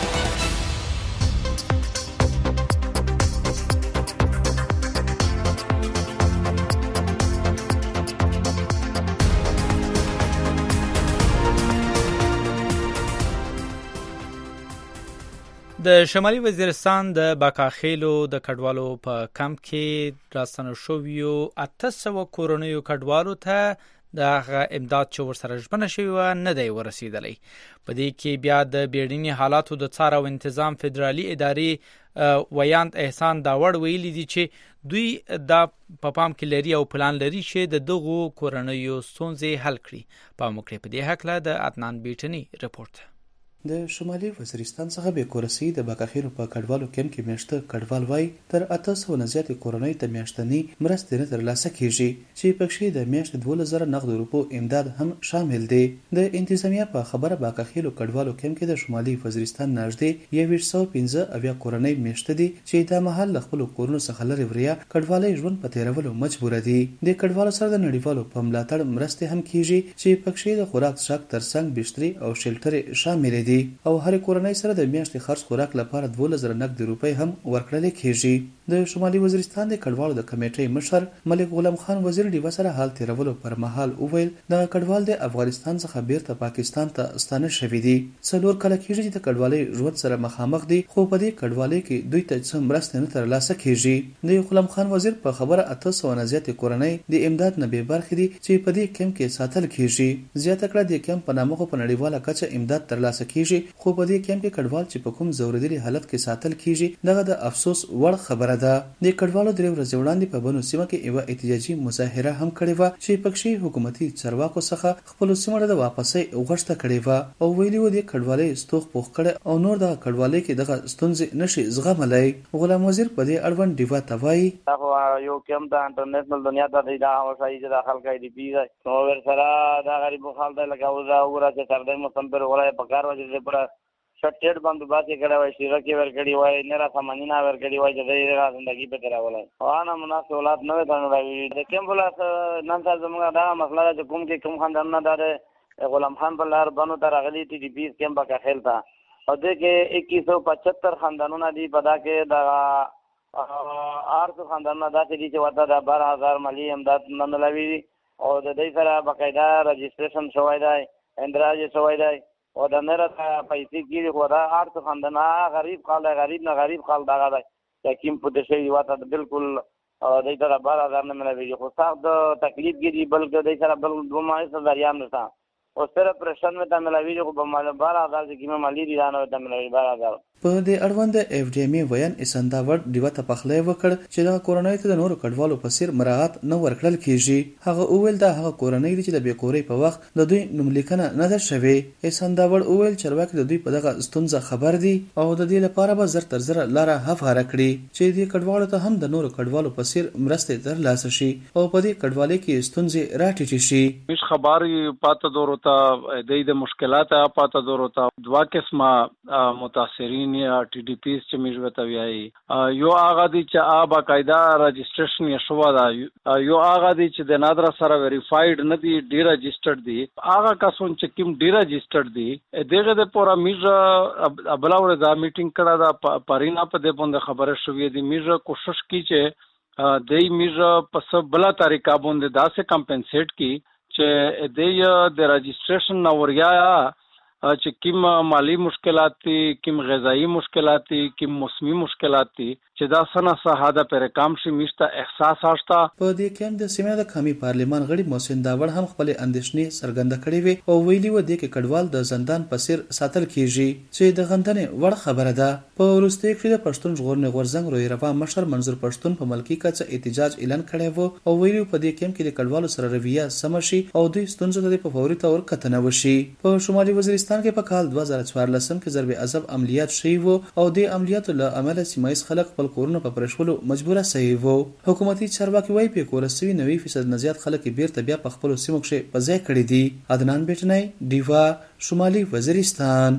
د شمالي وزیرستان د باکاخیلو د کډوالو په کمپ کې راستنه شویو 800 کورونیو کډوالو ته د امداد چې ورسره ژمنه شوی نه دی ورسېدلی. په دې کې بیا د بیړني حالاتو د څار او انتظام فدرالي ادارې ویاند احسان داوړ ویلي دي چې دوی دا په پام کې لري او پلان لري چې د دغو کورونیو ستونزې حل کړي. په موکړه په دې حق له د عدنان بیټنی رپورت. د شمالي وزیرستان څخه به کورسي د باکاخیلو په کډوالو کمپ کې میاشته کډوال وای تر 800 نه زیات کورنۍ ته میاشتنی مرستې نه ترلاسه کیږي چې پکې د میاشت 2000 نقد روپو امداد هم شامل دي. د انتظامیه په خبره باکاخیلو کډوالو کمپ کې د شمالي وزیرستان نږدې 115 کورنۍ میاشته دي چې د محل خپل کورونو څخه لري وریا کډوالۍ ژوند په تیرولو مجبور دي. د کډوالو سره د نړیوالو په ملاتړ مرستې هم کیږي چې پکې د خوراک څښاک ترڅنګ بسترې او شیلټر شامل دي. دي او هر کورنۍ سره د میاشتې خرڅ خوراک لپاره 12,000 نقد روپۍ هم ورکړل کېږي د شمالي وزیرستان د کډوالو د کمیټې مشر ملک غلام خان وزیر ډیوه سره حال تیرولو پر مهال وویل د کډوال د افغانستان څخه بیرته پاکستان ته ستانه شوي دي 4 کال کېږي چې د کډوالۍ ژوند سره مخامخ دي خو په دې کډوالۍ کې دوی ته څه مرسته نه ترلاسه کېږي د غلام خان وزیر په خبره 800 نه زیاتې کورنۍ د امداد نه بې برخې دي چې په دې کیمپ کې ساتل کېږي زیاته کړه د کیمپ په نامه په نړیواله کچه امداد ترلاسه کېږي خو په دې کیمپ کې کډوال چې په کوم زوردلي حالت کې ساتل کېږي دغه د افسوس وړ خبره ده د کډوالو درې ورځې وړاندې په بنو سیمه کې یو احتجاجي مظاهره هم کړې و چې پکې حکومتي چارواکو څخه خپل سیمه د واپسۍ غوښتنه کړې و او ویلي و د کډوالۍ ستوغ پوښ کړي او نور د کډوالۍ کې دغه ستونزې نشي زغملای غلام وزیر په دې اړوند ډیوا توای یو کم د انټرنیشنل دنیا ته دا اوسای چې د خلک دی پی نو ور سره دا غریب خلک لګاو دا وګړه چې تر دې مستم پر ولای په کار وځي پر شټ باندې باندې کړه وای شي راکې ور کړی وای نه را سمانینا ور کړی وای چې دې زندگی په تر ولای انا مناسب اولاد نه ونه راوي د کم بولا نن تاسو موږ دا مسله چې کوم کې کوم خاندان نه دار غلام خان په لار بنو تر غلی ټي ډي پی کم په خیل تا او دې کې 2175 خاندانونه دي پدا کې دا ارث خاندانونه دا چې وته دا 12000 مالی امداد نه ملوي او د دې سره باقاعده رجسټریشن شوی دی اندراج شوی دی او د نره پیسې کیږي خو دا ارث خاندانه غریب خال دا دی چې په دې شی وته بالکل د دې سره 12000 نه ملوي خو صاحب د تکلیف کې بلکې د سره بل 2,000 نه او سره پرشن مې ته ملوي خو په مال 12000 کې مالی دي نه ته ملوي 12000 په دې اړوند اف ډي ام وین اسنداور دیوه ته پخلی وکړ چې دا کورنۍ ته د نورو کډوالو په څیر مراعات نه ورکړل کیږي هغه اویل دا هغه کورنۍ چې د بیکوري په وخت د دوی نوملیکنه نه ده شوی اسنداور اویل چرواکي د دوی په دغه ستونزه خبر دي او د دې لپاره به زر تر زر لاره هفاره کړي چې دې کډوالو ته هم د نورو کډوالو په څیر مرسته ترلاسه شي او په دې کډوالۍ کې ستونزې راټیټې شي مش خبري پاته دورته د مشکلات پاته دورته دوا قسمه متاثرین یا ټي ډي پی چې مجوته ویایي یو هغه دي چې باقاعده رجسټریشن یې شو دا یو هغه دي چې د نادر سره ویریفاید نه دي ډي رجسټرډ دي هغه کسون چې کوم ډي رجسټرډ دي دغه د پورا میجه ابلاور دا میټینګ کړه دا پرینا په دې باندې خبره شوې دي میجه کوشش کی چې د میجه په بلا طریقه باندې دا سه کمپنسیټ کی چې د رجسټریشن نوریا چې کوم مالی مشکلات دي کوم غذایی مشکلات دي کوم موسمي مشکلات دي چې دا سنه ساده پر کام شي میشته احساس آشتا په دې کې د سیمه د قومي پارلیمان غړي محسن داوړ هم خپل اندېشنې څرګنده کړې وي او ویلي و دي کې کډوال د زندان په سیر ساتل کیږي چې د غندنې وړ خبره ده په وروستي کې د پښتون ژغورنې غورځنګ روي روا مشر منظور پښتون په ملکی کچه احتجاج اعلان کړی وو او ویلي په دې کې د کډوالو سره رویه سم شي او دوی ستونزو ته په فوري تور کتنه وشي په شمالي وزیرستان کې په کال 2014 کې ضرب عذاب عملیات شوي وو او د عملیاتو له امله سیمایي خلک خپل کورونه په پرېښولو مجبوره شوي وو حکومتي چارواکي وايي په کورسوي 90% نه زیات خلک بیرته بیا په خپل سیمو کې په ځای کړي دي عدنان بیٹنای دیوا شمالي وزیرستان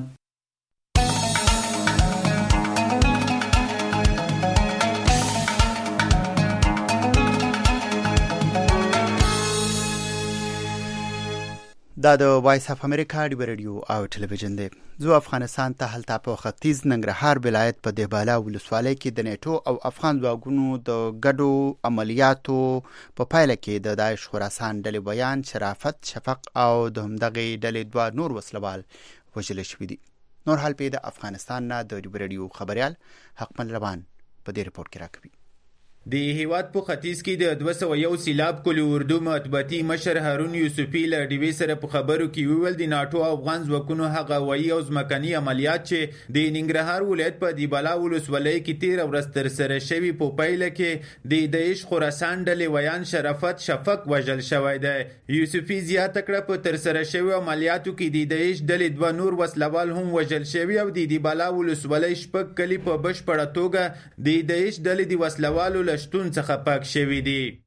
دا د وایس اف امریکا دی رادیو او ټلویزیون دی زو افغانستان ته هلته په ختیځ ننګرهار ولایت په دهبالا ولسوالۍ کې د نیټو او افغان ځواکونو د ګډو عملیاتو په پایله کې د داعش خراسان ډلې بیان شرافت شفق او د همدغه ډلې دوه نور وسلوال وژل شوي دي نور حال په د افغانستان نه د رادیو خبريال حقمل روان په دې رپورت کې راکوي د هیواد په ختیځ کې د 201 سیلاب کلی اردو مطبوعاتي مشر هارون یوسفی له ډیوی سره په خبرو کې ویل د ناتو او افغان ځواکونو هغه وایي او ځمکني عملیات چې د ننګرهار ولایت په دیبالا ولسوالۍ کې 13 ورځ تر سره شوي په پایله کې د داعش خراسان ډلې ویان شرافت شفق وژل شوی دی یوسفی زیاته کړه په تر سره شوي عملیاتو کې د داعش ډلې دوه نور وسلوال هم وژل شوي او د دیبالا ولسوالۍ شپږ کلی په بشپړه توګه د داعش ډلې د وسلوالو شتون څخه پاک شوی دی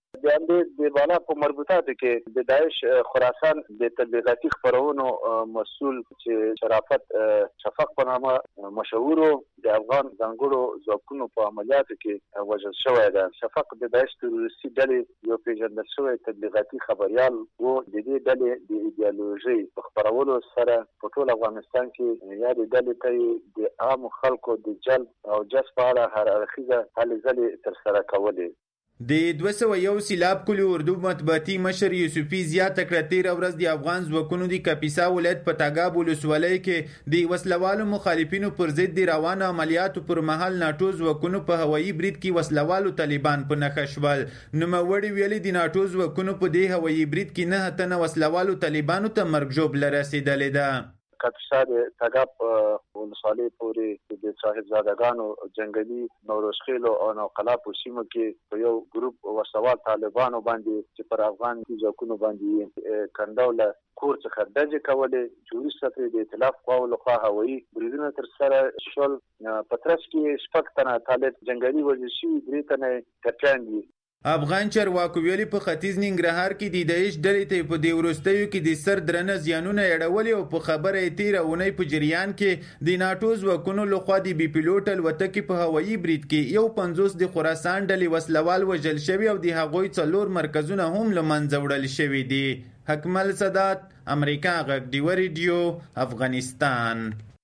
د بالا په مربوطاتو کې د داعش خراسان د تبلیغاتي خبرونو مسؤل چې شرافت شفق په نامه مشهور د افغان ځانګړو ځواکونو په عملیاتو کې وژل شوی دی. شفق د داعش تروریستي ډلې یو پیژندل شوی تبلیغاتي خبريال وو. د دې ډلې د ایدئولوژي په خبرولو سره په ټول افغانستان کې یا د ډلې ته د عام خلکو د جلب او جذب په اړه هر اړخیزه هلې ځلې ترسره کولې. د 201 سیلاب کلی اردو مطبوعاتي مشر یوسفي زیاته کړه تیر ورځ د افغان ځواکونو د کاپیسا ولایت په تاګاب ولسوالۍ کې د وسلوالو مخالفینو پر ضد د روانو عملیاتو پر مهال ناټو ځواکونو په هوایي برید کې وسلوالو طالبان په نښه شول. نوموړي ویلي د ناټو ځواکونو په دې هوایي برید کې 9 تنه وسلوالو طالبانو ته مرګ ژوبله رسېدلې ده. کاپیسا د تاګاب ولسوالۍ پورې د صاحبزادګانو جنگلي نوروزخیلو او نوقلا په سیمو کې په یو ګروپ وسوال طالبانو باندې چې پر افغان ځواکونو باندې کنډوله کور څخه دجې کولې جوړی سره د ائتلاف قواو لخوا هوایي بریدونه تر سره شول. په ترڅ کې شپږ تنه طالب جنگلي وژل شوي، 3 تنه ټپیان دي. افغان چارواکو ویلي په ختیځ ننګرهار کې د داعش ډلې ته په دې وروستیو کې د سر درنه زیانونه اړولي او په خبره یې تیره اونۍ په جریان کې د ناټو ځواکونو لخوا د بي پیلوټ الوتکې په هوایي برید کې 50 د خراسان ډلې وسلوال وژل شوي او د هغوی 4 مرکزونه هم له منځه وړل شوي دي. حکمل سادات، امریکا غږ ډیوه ریډیو، افغانستان.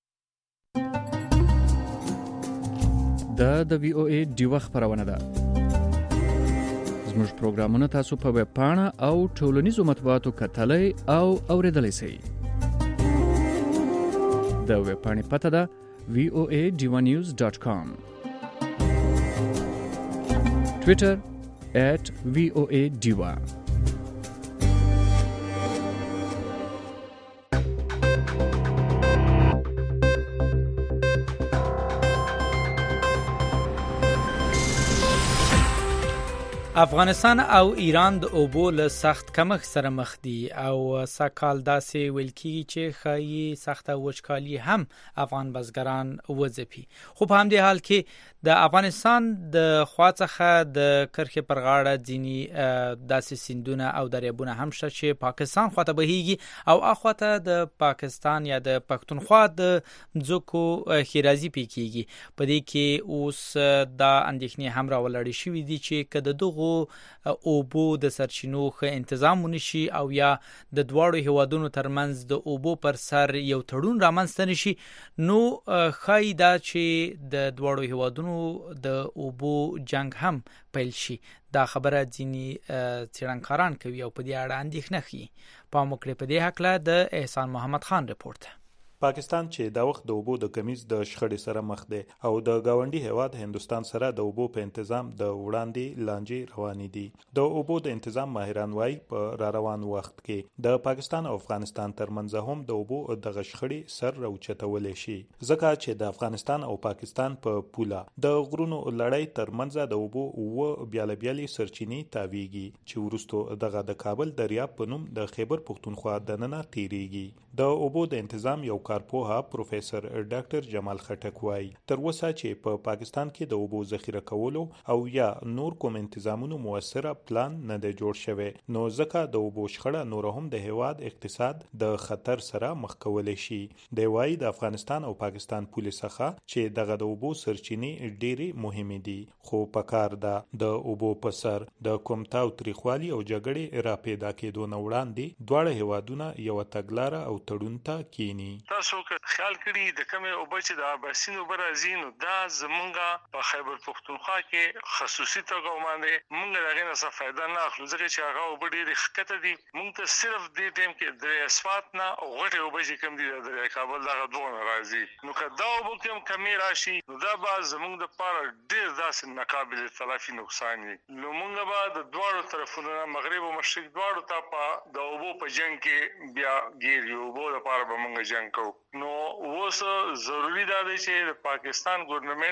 د وی او ای ډیوه خبرونه ده. زموږ پروګرامونه تاسو په ویب پاڼه او ټولنیزو مطبوعاتو کتلای او اوریدلای شئ. د ویب پاڼې پته ده voanews.com. Twitter @voadiva. افغانستان او ایران د اوبو له سخت کمښت سره مخ دي او سکهال داسې ویل کیږي چې ښایي سخته وچکالي هم افغان بزګران وځپي. خو په همدې حال کې د افغانستان د خوا څخه د کرښې پر غاړه ځینې داسې سیندونه او دریابونه هم شته چې پاکستان خواته بهیږي او اخواته د پاکستان یا د پښتونخوا د ځمکو ښېرازي پې کیږي. په دې کې اوس دا اندېښنې هم راولاړې شوي دي چې که د دغو اوبو د سرچینو ښه تنظیم ونشي او یا د دواړو هیوادونو ترمنځ د اوبو پر سر یو تړون رامنځته نشي، نو ښایي دا چې د دواړو هیوادونو د اوبو جنگ هم پیل شي. دا خبره ځینې څېړنکاران کوي او په دې اړه اندېښنه ښيي. پام وکړئ په دې هکله د احسان محمد خان رپورټ. پاکستان چې د وخت د اوبو د کمیز د شخړې سره مخ دی او د گاونډي هیواد هندستان سره د اوبو په تنظیم د وړاندې لانجې روانې دي. د اوبو د تنظیم ماهران وايي په را روان وخت کې د پاکستان او افغانستان ترمنځ هم د اوبو د شخړې سر راوچتولې شي، ځکه چې د افغانستان او پاکستان په پوله د غرونو لړۍ ترمنځ د اوبو و بیالبیالي سرچینې تاویږي چې ورستو دغه د کابل دریاب په نوم د خیبر پښتونخوا دننه تیریږي. د اوبو د تنظیم یو کارپوها پروفیسور ډاکټر جمال خټک وایي تر اوسه چې په پاکستان کې د اوبو ذخیره کولو او یا نور کوم تنظیمونو موثره پلان نه دی جوړ شوی، نو ځکه د اوبو شخړه نور هم د هیواد اقتصاد د خطر سره مخ کولی شي. دی وایي د افغانستان او پاکستان پولیس څخه چې دغه د اوبو سرچینې ډېرې مهمې دي، خو پکار ده د اوبو په سر د کوم تاوتریخوالي او جګړې را پیدا کېدو نه وړاندې دواړه هیوادونه یو تګلاره او تړون ته کینی. تاسو که خیال کړئ د کومه اوبه چې د اباسین اوبه راځي نو دا زمونږه په خیبر پښتونخوا کې خصوصي توګه باندې مونږ دغه نه څه فائدہ نه اخلو، ځکه چې هغه اوبه ډېرې ښکته دي. مونږ ته صرف دې ټیم کې د اسفات نه او غټې اوبه چې کوم دي د کابل دغه دوه راځي، نو که دا اوبه کوم کمی راشي نو دا به زمونږ د پاره ډېر داسې ناقابل تلافي نقصان وي. نو مونږ به د دواړو طرفونو مغرب او مشرق دواړو ته په د اوبو په جنگ کې بیا ګیر یو اوبو لپاره به مونږ جنگ کوو. نو اوس ضروری دا دی چې د پاکستان ګورنمنت او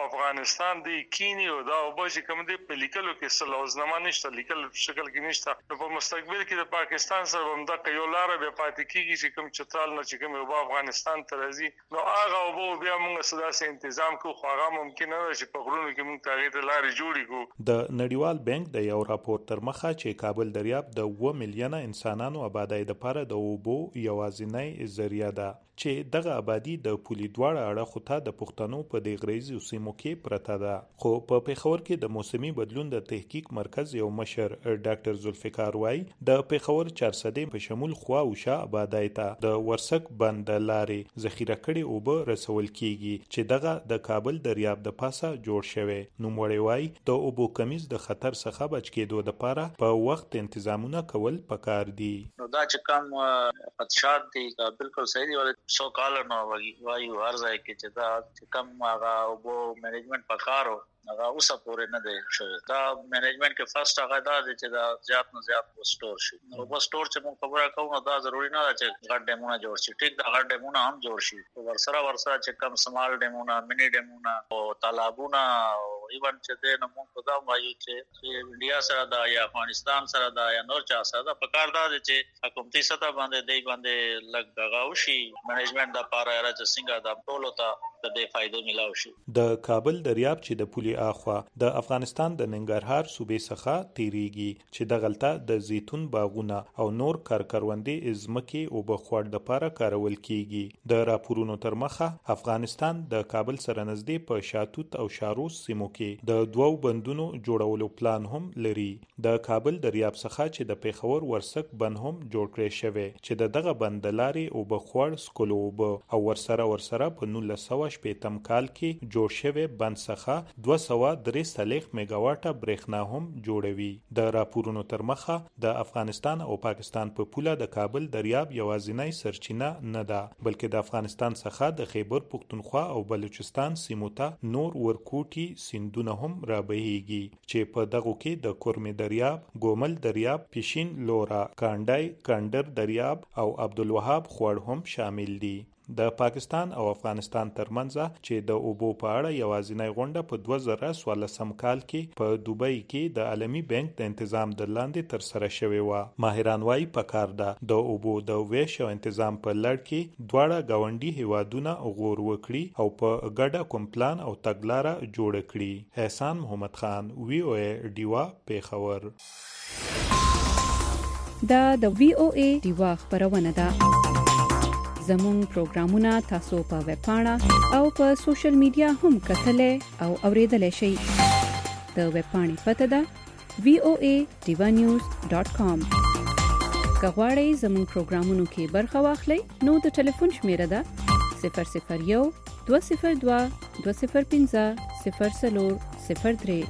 افغانستان دی کینی او دا اوبه چې کوم دی په لیکلو کې سلوزنامه نشته، لیکل شکل کې نشته. نو په مستقبل کې د پاکستان سره هم د یو لار به پاتې کیږي چې کوم چترال نه چې کوم اوبه افغانستان ته راځي، نو هغه اوبه بیا موږ سداسې تنظیم کوو، خو هغه ممکن نه چې په غرونو کې موږ تاغې ته لارې جوړې کوو. د نړیوال بانک د یو راپور تر مخه چې کابل دریاب د 2 میلیونه انسانانو آبادی لپاره د اوبو یوازینی ذریعہ ده چې دغه آبادی د پولي دواړه اړخو ته د پښتنو په دې غریزي سیمو کې پرته ده. خو په پیښور کې د موسمي بدلون د تحقیق مرکز یو مشر ډاکټر ذوالفقار وای د پیښور 400 په شمول خوا او شا آبادی ته د ورسک بند لارې ذخیره کړي اوبه رسول کیږي چې دغه د کابل دریاب د پاسه جوړ شوی. نو مړی وای د اوبو کمیز د خطر څخه بچ کېدو لپاره په وخت تنظیمونه کول پکار دي. نو دا چې کوم خدشات دي بالکل صحیح دي، سو کال نو وایو هر ځای کې چې دا چې کوم هغه اوبو مینجمنت پکارو هغه اوسه پورې نه دی شوی. دا مینجمنت کې فرست هغه دا چې دا زیات نه زیات سٹور شي. نو په سٹور چې موږ خبره کوو نو دا ضروري نه ده چې غټ ډیمونه جوړ شي، ټیک دا غټ ډیمونه هم جوړ شي، ورسره چې کوم سمال ډیمونه، منی ډیمونه او تالابونه او ایون چې د موږ په دا وایي چې انډیا سره دا یا افغانستان سره دا یا نور چا سره دا پکار دا چې حکومتي سطح باندې لګ غاو شي مینجمنت دا پاره را چې څنګه دا ټولو ته د فائدې ملاو شي. د کابل دریاب چې د پولي اخوا د افغانستان د ننګرهار صوبې څخه تیریږي چې د غلطه د زیتون باغونه او نور کروندې ازمکه او بخوړ د پاره کارول کیږي. د راپورونو تر مخه افغانستان د کابل سره نږدې په شاتوت او شاروس سیمو کې د 2 بندونو جوړولو پلان هم لري. د کابل دریاب څخه چې د پیښور ورسک بند هم جوړ کړی شوی چې دغه بند لارې او بخوړ سکولوب او ورسره په 1980 کال کې جوړ شوی بند څخه 243 میگاواټه برېښنا هم جوړوي. د راپورونو تر مخه د افغانستان او پاکستان په پوله د کابل دریاب یوازینی سرچینه نه ده، بلکې د افغانستان څخه د خیبر پختونخوا او بلوچستان سیمو ته نور ورکوټي سیندونه هم رابهیږي چې په دغه کې د کورمې دریاب، ګومل دریاب، پیشین لورا، کانډای، کندر دریاب او عبدالوهاب خوړ هم شامل دي. د پاکستان او افغانستان ترمنځ چې د اوبو په اړه یوازینی غونډه په 2014 کال کې په دوبۍ کې د عالمي بانک د تنظیم د لاندې تر سره شوې و. ماهران وايي پکار ده د اوبو د ویش او تنظیم په لړ کې دواړه گاونډي هیوادونه غور وکړي او په ګډه کوم پلان او تګلارې جوړ کړي. احسان محمد خان، وی او ای ډیوا، پیښور. دا د وی او ای ډیوا خبرونه ده. زموږ پروګرامونه تاسو په ویب پاڼه او په سوشل میډیا هم کتلای او اوریدلای شئ. د ویب پاڼې پته ده voanews.com. که غواړئ زموږ پروګرامونو کې برخه واخلئ نو د ټلیفون شمیره ده 001 202 205 0403.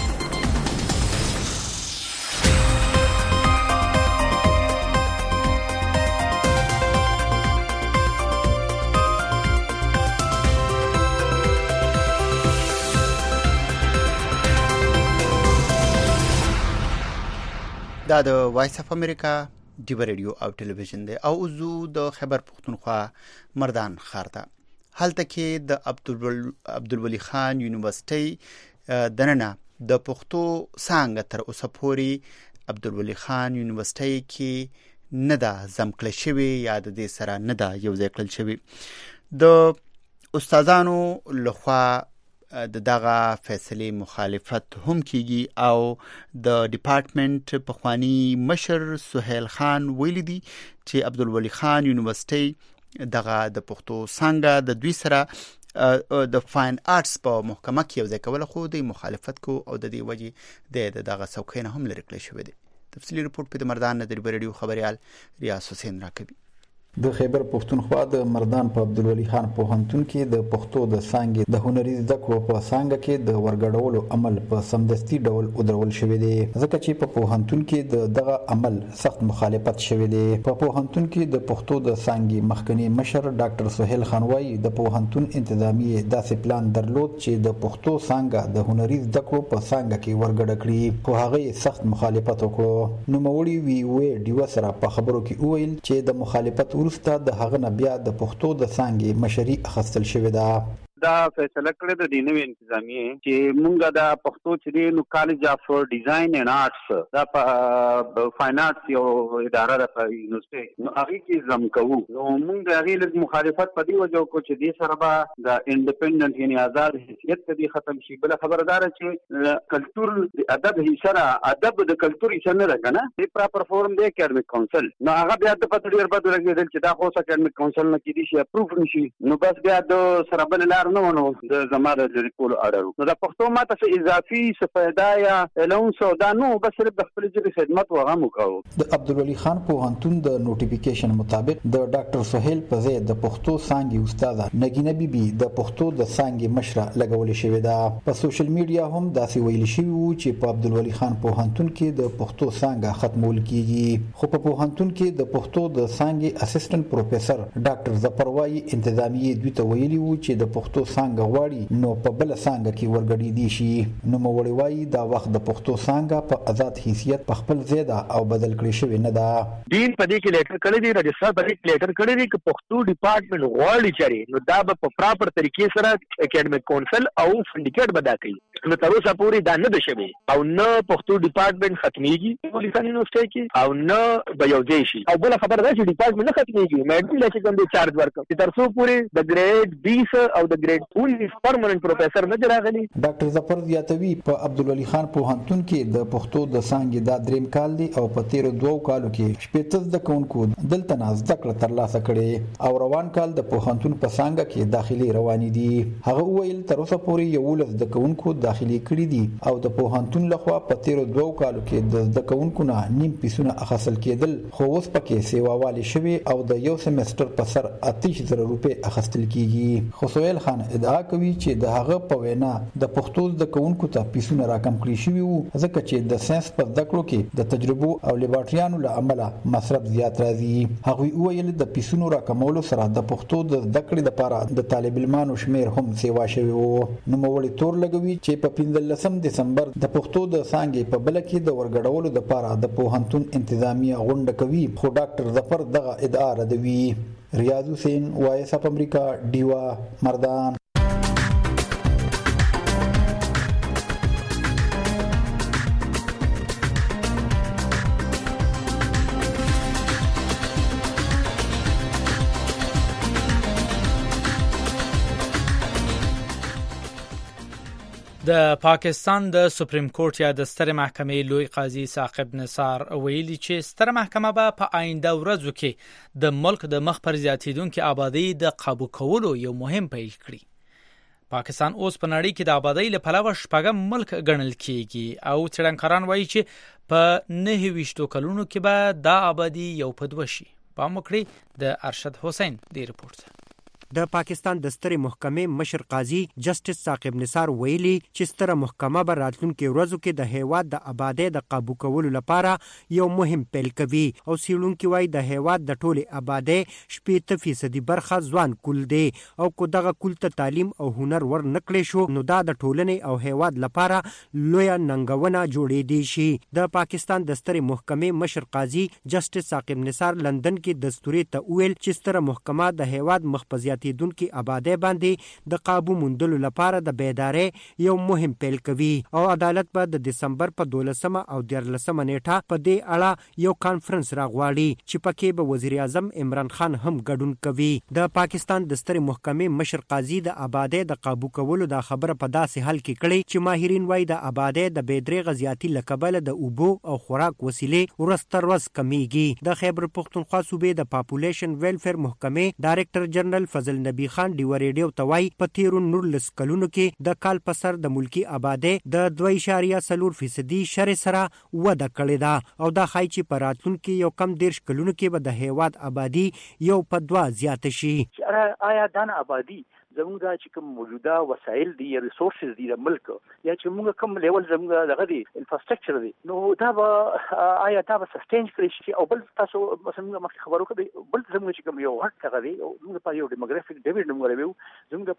دا د وایس اف امریکا ډیو ریډیو او ټلویزیون دی او زو د خیبر پختونخوا مردان ښار ته هلته کې د عبدالولي خان یونیورسيټي دننه د پښتو څنګه تر اوسه پورې عبدالولي خان یونیورسيټي کې نه دا زمکل شوی یا د دې سره نه دا یو ځای کړل شوی. د استادانو لخوا د دغه فیصله مخالفت هم کیږي او د ډپارټمنټ په خوانی مشر سهیل خان ویل دي چې عبدالولي خان یونیورسيټي دغه د پښتو څنګه د دوی سره د فاین آرټس په محکمه کې یو ځای کول خو د مخالفت کو او د دې وجې د دغه څوکۍ نه هم لري کړی شوی دی. تفصیلی رپورټ په مردان د ریډیو خبريال ریاض حسین راکبي. د خیبر پختونخوا د مردان په عبدالولي خان پوهنتون کې د پښتو د څانګې د هنري زده کړو په څانګه کې د ورګډولو عمل په سمدستي ډول ودرول شوی دی ځکه چې په پوهنتون کې دغه عمل سخت مخالفت شوی دی. په پوهنتون کې د پښتو د څانګې مخکنی مشر ډاکټر سهیل خان وايي د پوهنتون انتظامی داسې پلان درلود چې د پښتو څانګه د هنري زده کړو په څانګه کې ورګډ کړي خو هغه سخت مخالفت وکړو. نو موري وی وې ډیو سره په خبرو کې وویل چې د مخالفت وروسته د هغه نه بیا د پښتو د څانګې مشري اخیستل شوې ده. دا فیصله کړې د نوې انتظامیه چې مونږه د پښتو چې دی نو کالج اف ډیزاین اینڈ آرټس دا په فاینانس یو اداره ده په یونیورسيټي نو هغه کې زم کوو نو مونږ د هغه له مخالفت په دی وجه کو چې دې سره به د انډیپندنت یعنی آزاد حیثیت دې ختم شي بل خبردار چې کلچر ادب هیڅ ادب د کلچر هیڅ نه راکنه دې پراپر فورم دی اکیډمیک کونسل نو هغه بیا د پته ډیر بد لګیدل چې دا خو اکیډمیک کونسل نه کیدی شي اپروف نشي نو بس بیا د سره بل لار نه ونه د زماده د ریکول اډر نو د پښتو ماته څه اضافي سفیدا یا الاونس دا نو بس صرف د خپل ژبې خدمت وغه وکاو د عبدالولي خان پوهنتون د نوټیفیکیشن مطابق د ډاکټر سہیل په ځای د پښتو څانګې استاد نګینه بیبي د پښتو د څانګې مشره لګولې شوې ده په سوشل میډیا هم داسې ویل شوی وو چې په عبدالولي خان پوهنتون کې د پښتو څانګه ختمول کیږي خو په پوهنتون کې د پښتو د څانګې اسسټنټ پروفیسور ډاکټر ظفر وایي انتظامیه دوی ته ویلي وو چې د پښتو څانګه غواړي نو په بل څانګه کې ورګډې دي شي نو موري وایي دا وخت د پښتو څانګه په آزاد حیثیت په خپل ځای ده او بدل کړی شوی نه ده دین په دې کې لیټر کړی دی رجستر په دې کې لیټر کړی دی چې پښتو ډپارټمنټ غواړي چې نو دا په پراپر طریقې سره اکیډمیک کونسل او سنډیکیټ بدا کوي نو تر اوسه پورې دا نه ده شوی او نه پښتو ډپارټمنټ ختميږي په لیسان یونیورسيټي کې او نه به یو ځای شي او بل خبر ده چې ډپارټمنټ نه ختميږي مېډیکل چې کوم چارج ورکړي چې تر څو پورې د ګریډ 20 او د ګریډ 19 پرمننت پروفیسور نه راغلي ډاکټر ظفر زیاتوي په عبدالولي خان پوهنتون کې د پښتو د څانګې د دریم کال دی او په تیر 2 کالو کې شپږ د کونکو دلته ناز ذکر ترلاسه کړي او روان کال د پوهنتون په څانګه کې داخلي رواني دي هغه ویل تر اوسه پورې یو لږ د کونکو داخلي کړي دي او د پوهنتون لخوا په تیر 2 کالو کې د کونکو نه نیم پیسونه اخیستل کېدل خو اوس پکې سیواوالي شوی او د یو سمستر په سر 80,000 روپۍ اخیستل کیږي خو سہیل خان ادعا کوي چې د هغه په وینا د پښتو د کونکو ته پیسونه راکم کړی شوی وو ځکه چې د ساينس په زده کړو کې د تجربو او لیبارټریانو له امله مصرف زیات راځي هغه ویل د پیسونو راکمولو سره د پښتو د زده کړې لپاره د طالب علمانو شمیر هم سیوا شوی وو نو موري تور لګوي چې په 15 دسمبر د پښتو د څانګې په بل کې د ورګډولو لپاره د پوهنتون انتظامیه غونډه کوي خو ډاکټر ظفر دغه ادعا ردوي ریاض حسین وایس اپ امریکا ډیوا مردان د پاکستان د سپریم کورټ یا د ستر محکمې لوی قاضي ثاقب نثار ویلي چې ستر محکمه به په آینده ورځو کې د ملک د مخ پر زیاتیدونکو آبادی د قابو کولو یو مهم پیل کړي پاکستان اوس په نړۍ کې د آبادی له پلوه شپږم ملک ګڼل کیږي او څېړنکاران وایي چې په 29 کلونو کې به دا آبادی یو په دوه شي په مکړي د ارشد حسین دی رپورت د پاکستان د سترې محکمې مشر قاضي جسټس ثاقب نثار ویلي چې ستره محکمه به راتلونکي ورځو کې د هیواد د آبادی د قابو کولو لپاره یو مهم پیل کوي او څېړونکي وایي د هیواد د ټولې آبادی 80% برخه ځوان کول دی او کو دغه کول ته تعلیم او هنر ور نکړي شو نو دا د ټولنې او هیواد لپاره لوی ننګونه جوړې دي شي د پاکستان د سترې محکمې مشر قاضي جسټس ثاقب نثار لندن کې دستوري ته ویل چې ستره محکمه د هیواد مخ تیدونکو آبادی باندې د قابو موندلو لپاره د بیداري یو مهم پیل کوي او عدالت به د دسمبر په 12 او 13 نیټه په دې اړه یو کانفرنس راغواړي چې پکې به وزیر اعظم عمران خان هم ګډون کوي د پاکستان د سترې محکمې مشر قاضي د آبادی د قابو کولو د خبره په داسې حل کې کړي چې ماهرین وایي د آبادی د بېدریغه زیاتی لکبل د اوبو او خوراک وسیلې ورستر ورځ کمیږي د خیبر پختونخوا صوبې د پاپولیشن ویلفیر محکمې ډایرکټر جنرال فضل نبی خان ډیو ریډیو توای په تیرو 19 کلونو کې د کال په سر د ملکی آبادی د 2.4% شر سره وده کړې ده او دا خای چې په راتلونکي یو کم 10 کلونو کې به د هیواد آبادی یو په 2 زیات شي آیا دانه آبادی زموږ د چې کوم موجوده وسایل دي یا ریسورسز دي د ملک یا چې موږ کوم لیول زموږ دغه دي انفراستراکچر دي نو دا به آیا دا به سسټین کړی شي او بل تاسو مثلا مخکې خبرو کړی بل زموږ چې کوم یو حق هغه دی او موږ په یو ډیموګرافیک ډیویډ موږ لرو زموږ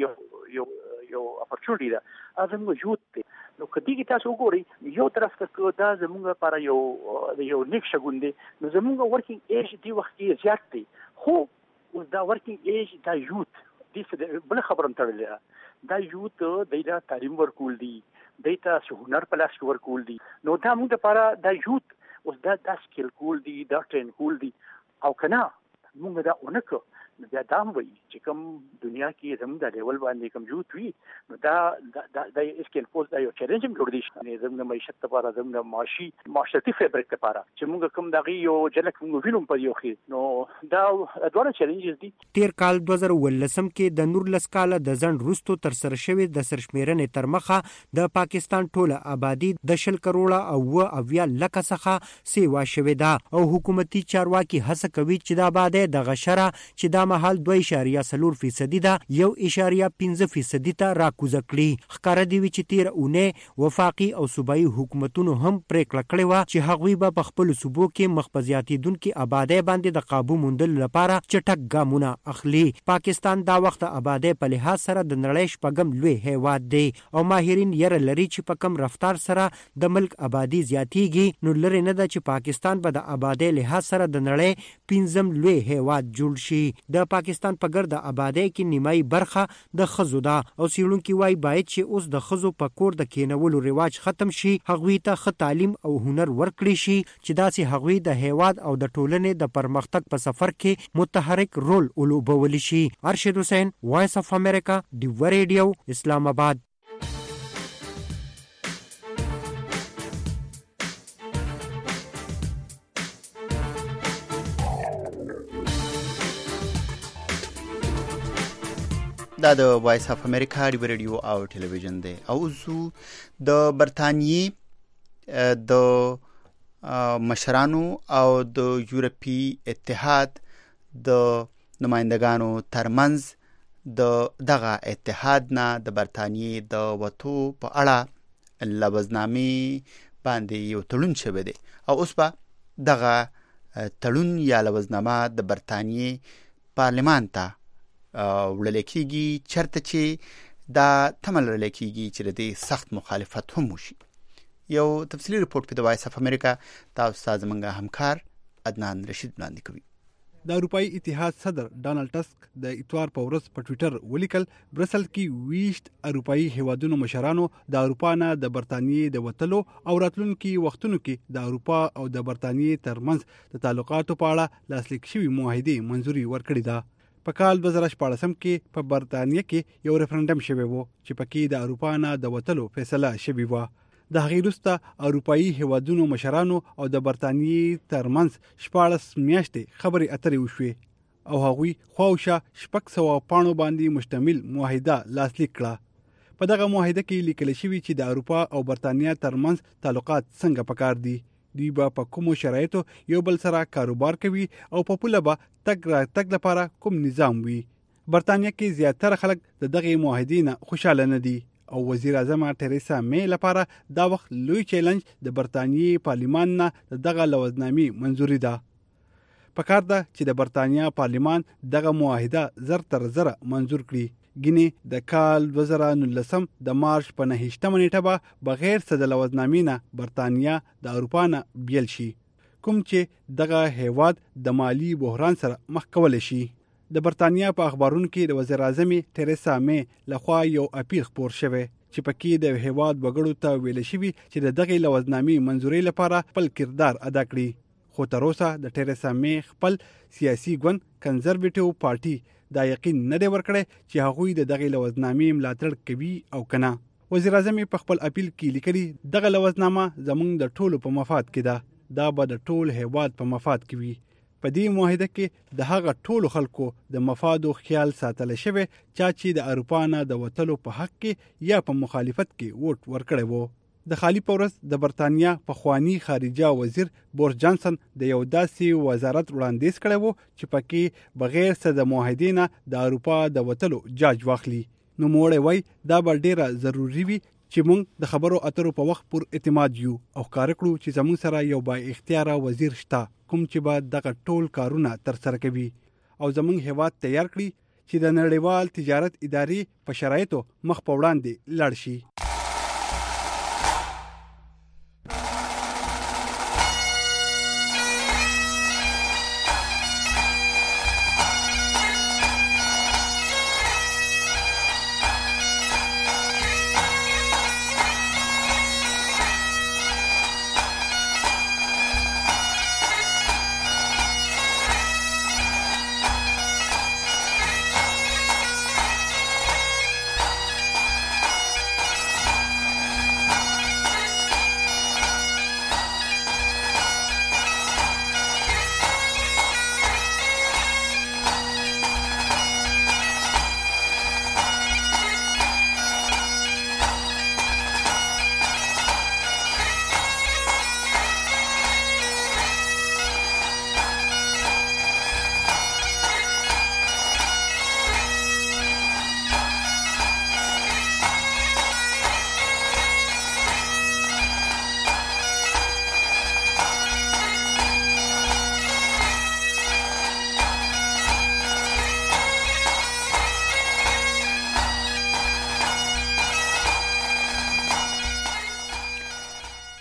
لپاره یو اپورچونټی ده زموږ یوت دی نو کدی کې تاسو وګورئ یو طرف ته دا زموږ لپاره یو نیک شګون دی نو زموږ ورکینګ ایج دی وخت کې زیات دی خو اوس دا ورکینګ ایج دا یوت دې بل خبرم تړلې دا یوت د تعلیم ورکول دي دیتا هنر په لاس ورکول دي نو دا موږ لپاره دا یوت اوس دا سکیل کول دي دا ټرین کول دي او کنه موږ دا اونکو بیا دا هم وایي چې کوم دنیا کې زموږ د لیول باندې کوم یوت وي نو دا اسکیل پوز دا یو چیلنج هم جوړ دي زموږ د معیشت لپاره زموږ معاشرتي فیبریک لپاره چې موږ کوم دغه یو جلک موږ وینم په یو کې نو دا ډول چیلنجز دي. تیر کال 2018 کې د نور لسکاله د ځن روستو تر سره شوی د سرشمیرنې تر مخه د پاکستان ټوله آبادی د 10 کروڑه او 20 لک څخه سیوا شوی دا او حکومتي چارواکي هڅه کوي چې د آبادی د غشره چې د مهال 2.4% ده 1.15% ته راکوزه کړي. ښکاره دی چې تیر اونۍ وفاقي او صوبایي حکومتونو هم پریکړه کړې و چې هغوی به په خپل صوبو کې مخبزیاتیدونکو آبادی باندې د قابو موندلو لپاره چټک ګامونه اخلي. پاکستان دا وخت آبادی په لحاظ سره د نړۍ شپږم لوی هیواد دی او ماهرین یې لري چې په کم رفتار سره د ملک آبادی زیاتیږي نو لري نه ده چې پاکستان به د آبادی لحاظ سره د نړۍ 5م لوی هیواد جوړ شي. د پاکستان په ګرد آبادی کې نیمایي برخه د خزو ده او څېړونکي وایي باید چې اوس د خزو په کور د کېنولو رواج ختم شي هغوی ته ښه تعلیم او هنر ورکړي شي چې داسې هغوی د هیواد او د ټولنې د پرمختګ په سفر کې متحرک رول ولوبولی شي. ارشد حسین وایس اف امریکا ډیو ریډیو اسلام آباد. دا د وایس اف امریکا ریډیو او ټلویزیون دی او زو د برتانیې د مشرانو او د یورپی اتحاد د نمائندگانو ترمنځ دغه اتحاد نه د برتانیې د وټو په اړه لوزنامې باندې یو تړون شوی دی او اوس به دغه تړون یا لوزنامه د برتانیې پارلمان ته وړل کېږي چرته چې دا تمل وړل کېږي چې د دې سخت مخالفت هم وشي. یو تفصیلی رپورټ په د وایس اف امریکا تاسو ته زموږ همکار عدنان رشید وړاندې کوي. د اروپאי اتحاد صدر ډانلډ ټسک د اتوار په ورځ په ټوئیټر ولیکل برسل کې 20 اروپאי هیوادونو مشرانو د اروپا نه د برتانیې د وټلو او راتلونکي وختونو کې د اروپا او د برتانیې ترمنځ د تعلقاتو په اړه لاسلیک شوی معاهده منځوري ورکړې ده. په کال 2014 کې په برتانیې کې یو ریفرندم شوی وو چې پکې د اروپا نه د وټلو فیصله شوی و. د هغې وروسته اروپאי هیوادونو مشرانو او د برتانیې ترمنځ 14 میاشتې خبرې اترې وشوې او هغوی خواوشا 600 پاڼو باندې مشتمل معاهده لاسلیک کړه. په دغه معاهده کې لیکل شوی چې د اروپا او برتانیې ترمنځ تعلقات څنګه پکار دي. دوی به په کومو شرایطو یو بل سره کاروبار کوي او په پوله به تګ راتګ لپاره کوم نظام وي. برتانیې کې زیاتره خلک د دغه معاهدې نه خوشاله نه دي او وزیر اعظم تریسا مې لپاره دا وخت لوی چیلنج د برتانیې پارلیمان نه دغه لوزنامې منځوري ده. پکار ده چې د برتانیې پارلیمان دغه معاهده زر تر زر منځور کړي. ګینه د کال 2019 د مارچ په 9 نیټه به بغیر څه د لوزنامې نه برتانیې د اروپا نه بیل شي کوم چې دغه هیواد د مالی بحران سره مخ کول شي. د برتانیې په اخبارونو کې د وزیر اعظم تریسا مې لخوا یو اپیل خپور شوی چې پکې د هیواد وګړو ته ویل شوی چې د دغه لوزنامې منځوري لپاره خپل کردار ادا کړي. خو تر اوسه د تریسا مې خپل سیاسي ګوند کنزرویټیو پارټي دا یقین نه دی ورکړی چې هغوی د دغه لوزنامې ملاتړ کوي او کنه. وزیر اعظم په خپل اپیل کې لیکلي دغه لوزنامه زموږ د ټولو په مفاد کې ده. دا به د ټول هیواد په مفاد کې وي. په دې معاهده کې د هغه ټولو خلکو د مفادو خیال ساتل شوی چې د اروپا نه د وټلو په حق کې یا په مخالفت کې ووټ ورکړی وو. د خالی پورس د برتانیې پخوانی خارجه وزیر بورس جانسن د یو داسې وزارت وړاندیز کړی وو چې پکې بغیر څه د معاهدې نه د اروپا د وټلو جاج واخلي. نو موړی وای دا به ډیره ضروری وي چې موږ د خبرو اترو په وخت پر اعتماد یو او کار کړو چې زموږ سره یو با اختیار وزیر شته کوم چې به دغه ټول کارونه تر سره کوي او زموږ هیواد تیار کړي چې د نړیوال تجارت ادارې په شرایطو مخ په وړاندې لاړ شي.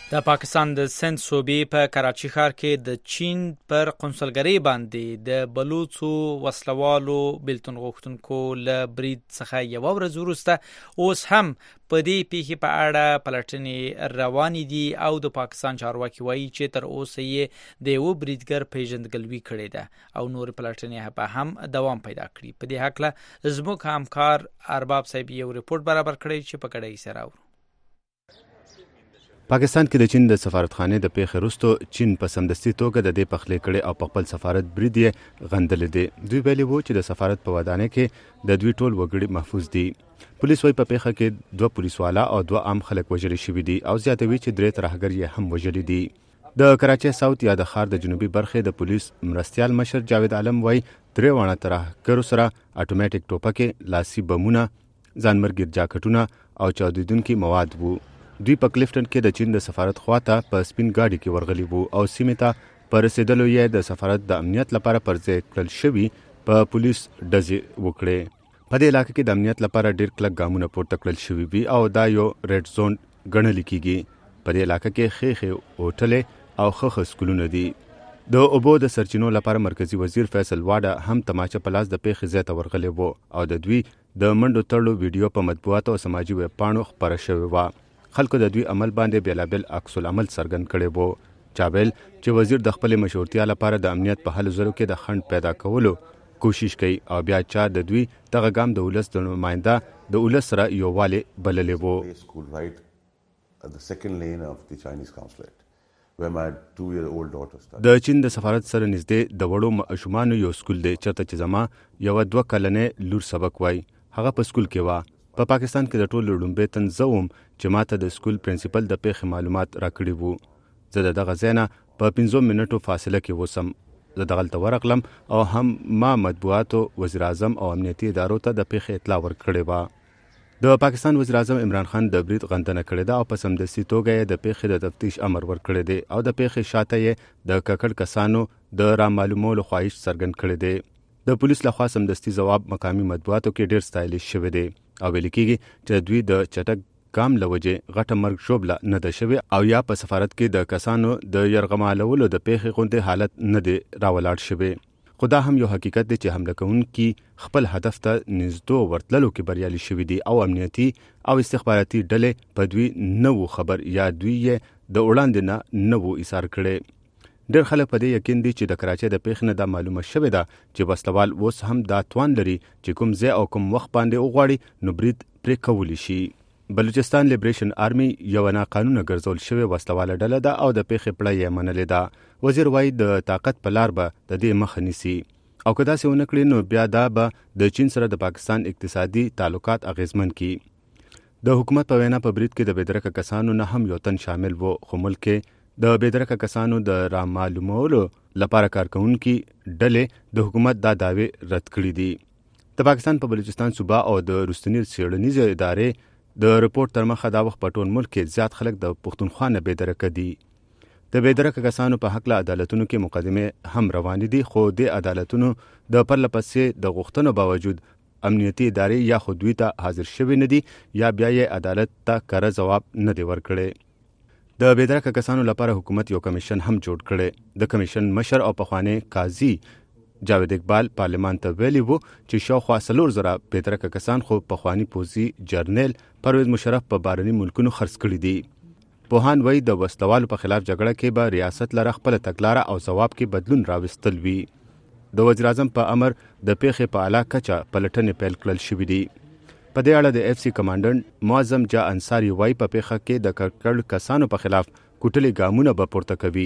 د پاکستان د سند صوبې په کراچي ښار کې د چین پر قونسلګرۍ باندې د بلوڅو وسلوالو بیلتون غوښتونکو له برید څخه یوه ورځ وروسته اوس هم په دې پیښې په اړه پلټنې روانې دي او د پاکستان چارواکي وایي چې تر اوسه یې د یوه بریدګر پیژندګلوي کړې ده او نور پلټنې به هم دوام پیدا کړي. په دې هکله زموږ همکار ارباب صاحب یو ریپورت برابر کړی چې په کډه یې سره پاکستان کې د چین د سفارتخانې د پیښې وروسته چین په سمدستي توګه د دې پخلی کړي او په خپل سفارت برید یې غندلې دي. دوی ویلي وو چې د سفارت په ودانۍ کې د دوی ټول وګړي محفوظ دي. پولیس وايي په پیښه کې 2 پولیسوالا او 2 عام خلک وژل شوي دي او زیاتوي چې 3 ترهګر یې هم وژلي دي. د کراچي ساوث یا د ښار د جنوبي برخې د پولیس مرستیال مشر جاوید عالم وايي 3 وانه ترهګرو سره اټومیټیک ټوپکې، لاسي بمونه، ځانمرګي جاکټونه او چاودیدونکي مواد وو. دوی په کلیفټن کې د چین د سفارت خواته په سپین گاډي کې ورغلي وو او سیمې ته پر رسیدلو یې د سفارت د امنیت لپاره پر ځای کړل شوي په پولیس ډزې وکړې. په دې علاقه کې د امنیت لپاره ډېر کلک ګامونه پورته کړل شوي وي او دا یو ریډ زون ګڼل کېږي. په دې علاقه کې ښې هوټلې او ښه سکولونه دي. د اوبو د سرچینو لپاره مرکزی وزیر فیصل واډه هم تماچه په لاس د پیښې ځای ته ورغلی وو او د دوی د منډو تړلو ویډیو په مطبوعاتو او سماجي ویبپاڼو خپره شوې وه. خلکو د دوی عمل باندې بیلابل عکس العمل څرګند کړی وو. چابل چې وزیر د خپل مشورتیا لپاره د امنیت په هلو ځلو کې د خنډ پیدا کولو کوشش کوي او بیا چا د دوی دغه ګام د ولس د نماینده د ولس سره یووالی بللی وو. د چین د سفارت سره نږدې د وړو ماشومانو یو سکول دی چېرته چې زما یوه 2 کلنې لور سبق وای. هغه په سکول کې وه. په پاکستان کې د ټولو لومړی تن زه وم چې ماته د سکول پرنسپل د پیښې معلومات راکړي وو. زه د دغه ځای نه په 15 منټو فاصله کې وسم. زه دغلته ورغلم او هم ما مطبوعاتو، وزیر اعظم او امنیتي ادارو ته د پیښې اطلاع ورکړې وه. د پاکستان وزیر اعظم عمران خان د برید غندنه کړې ده او په سمدستي توګه یې د پیښې د تفتیش امر ورکړی دی او د پیښې شاته یې د ککړ کسانو د رامعلومولو خواهش څرګند کړی دی. د پولیس لخوا سمدستي ځواب مقامي مطبوعاتو کې ډېر ستایل شوی دی او ویل کېږي چې دوی د چټک ګام له وجې غټه مرګ ژوبله نه ده شوې او یا په سفارت کې د کسانو د یرغمالولو د پیښې غوندې حالت نه دی راولاړ شوی. خو دا هم یو حقیقت دی چې حمله کوونکي خپل هدف ته نږدې ورتللو کې بریالي شوي دي او امنیتي او استخباراتي ډلې په دوی نه وو خبر یا دوی یې د وړاندې نه وو ایثار کړی. ډېر خلک په دې یقین دي چې د کراچۍ د پیښې نه دا معلومه شوې ده چې وسلوال اوس هم دا توان لري چې کوم ځای او کوم وخت باندې وغواړي نو برید پرې کولی شي. بلوچستان لیبریشن آرمي یو ناقانونه ګرځول شوې وسلواله ډله ده او د پیښې پړه یې منلې ده. وزیر وایي د طاقت په لار به د دې مخه نیسي او که داسې ونه کړي نو بیا دا به د چین سره د پاکستان اقتصادي تعلقات اغیزمن کړي. د حکومت په وینا په برید کې د بېدرکه کسانو نه هم یو تن شامل وو خو ملک کې د بېدرکه کسانو د رامعلومولو لپاره کارکوونکي ډلې د حکومت دا دعوې رد کړي دي. د پاکستان په بلوچستان صوبه او د رستنی څېړنیزې ادارې د رپورټ تر مخه دا وخت په ټول ملک کې زیات خلک د پښتونخوا نه بېدرکه دي. د بېدرکه کسانو په حق له عدالتونو کې مقدمې هم روانې دي خو د عدالتونو د پرله پسې د غوښتنو باوجود امنیتي ادارې یا خو دوی ته حاضر شوي نه دي یا بیا یې عدالت ته کره ځواب نه دی ورکړی. د بېدرکه کسانو لپاره حکومت یو کمیشن هم جوړ کړی. د کمیشن مشر او پخوانی قاضي جاوید اقبال پارلمان ته ویلي وو چې شاوخوا 4,000 بېدرکه کسان خو پخوانی پوځي جرنیل پرویز مشرف په بهرني ملکونو خرڅ کړي دي. پوهان وایي د وسلوالو په خلاف جګړه کې به ریاست لره خپله تګلاره او ځواب کې بدلون راوستل وي. د وزیر اعظم په امر د پیښې په اعلی کچه پلټنې پیل کړل شوي دي. په دې اړه د FC کمانډنټ معظم جا انصاری وایي په پیښه کې د ککړ کسانو په خلاف کوټلې ګامونه به پورته کوي.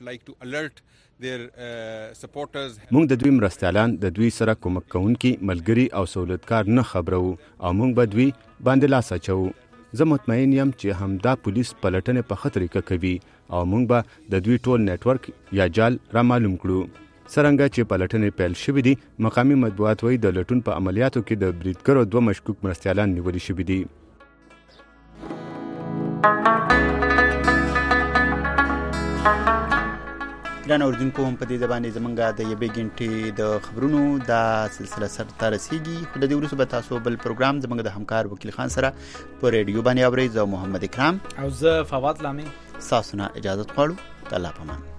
موږ د دوی مرستیالان د دوی سره کومک کوونکي ملګري او سہولتکار نه خبرو او موږ به دوی باندې لاس اچوو. زه مطمئن یم چې همدا پولیس پلټنې په ښه طریقه کوي او موږ به د دوی ټول نیټورک یا جال را معلوم کړو. څرنګه چې پلټنې پیل شوي دي مقامي مطبوعات وایي د لټون په عملیاتو کې د بریدګرو 2 مشکوک مرستیالان نیولي شوي دي. ګران اوریدونکو هم په دې باندې زمونږ د یوې غنټې د خبرونو دا سلسله سرته رسیږي خو د دې وروسته به تاسو بل پروګرام زمونږ د همکار وکیل خان سره په ریډیو باندې اورئ. زه محمد اکرام او زه فواد لامي ساسونه اجازه غواړو. الله پامان.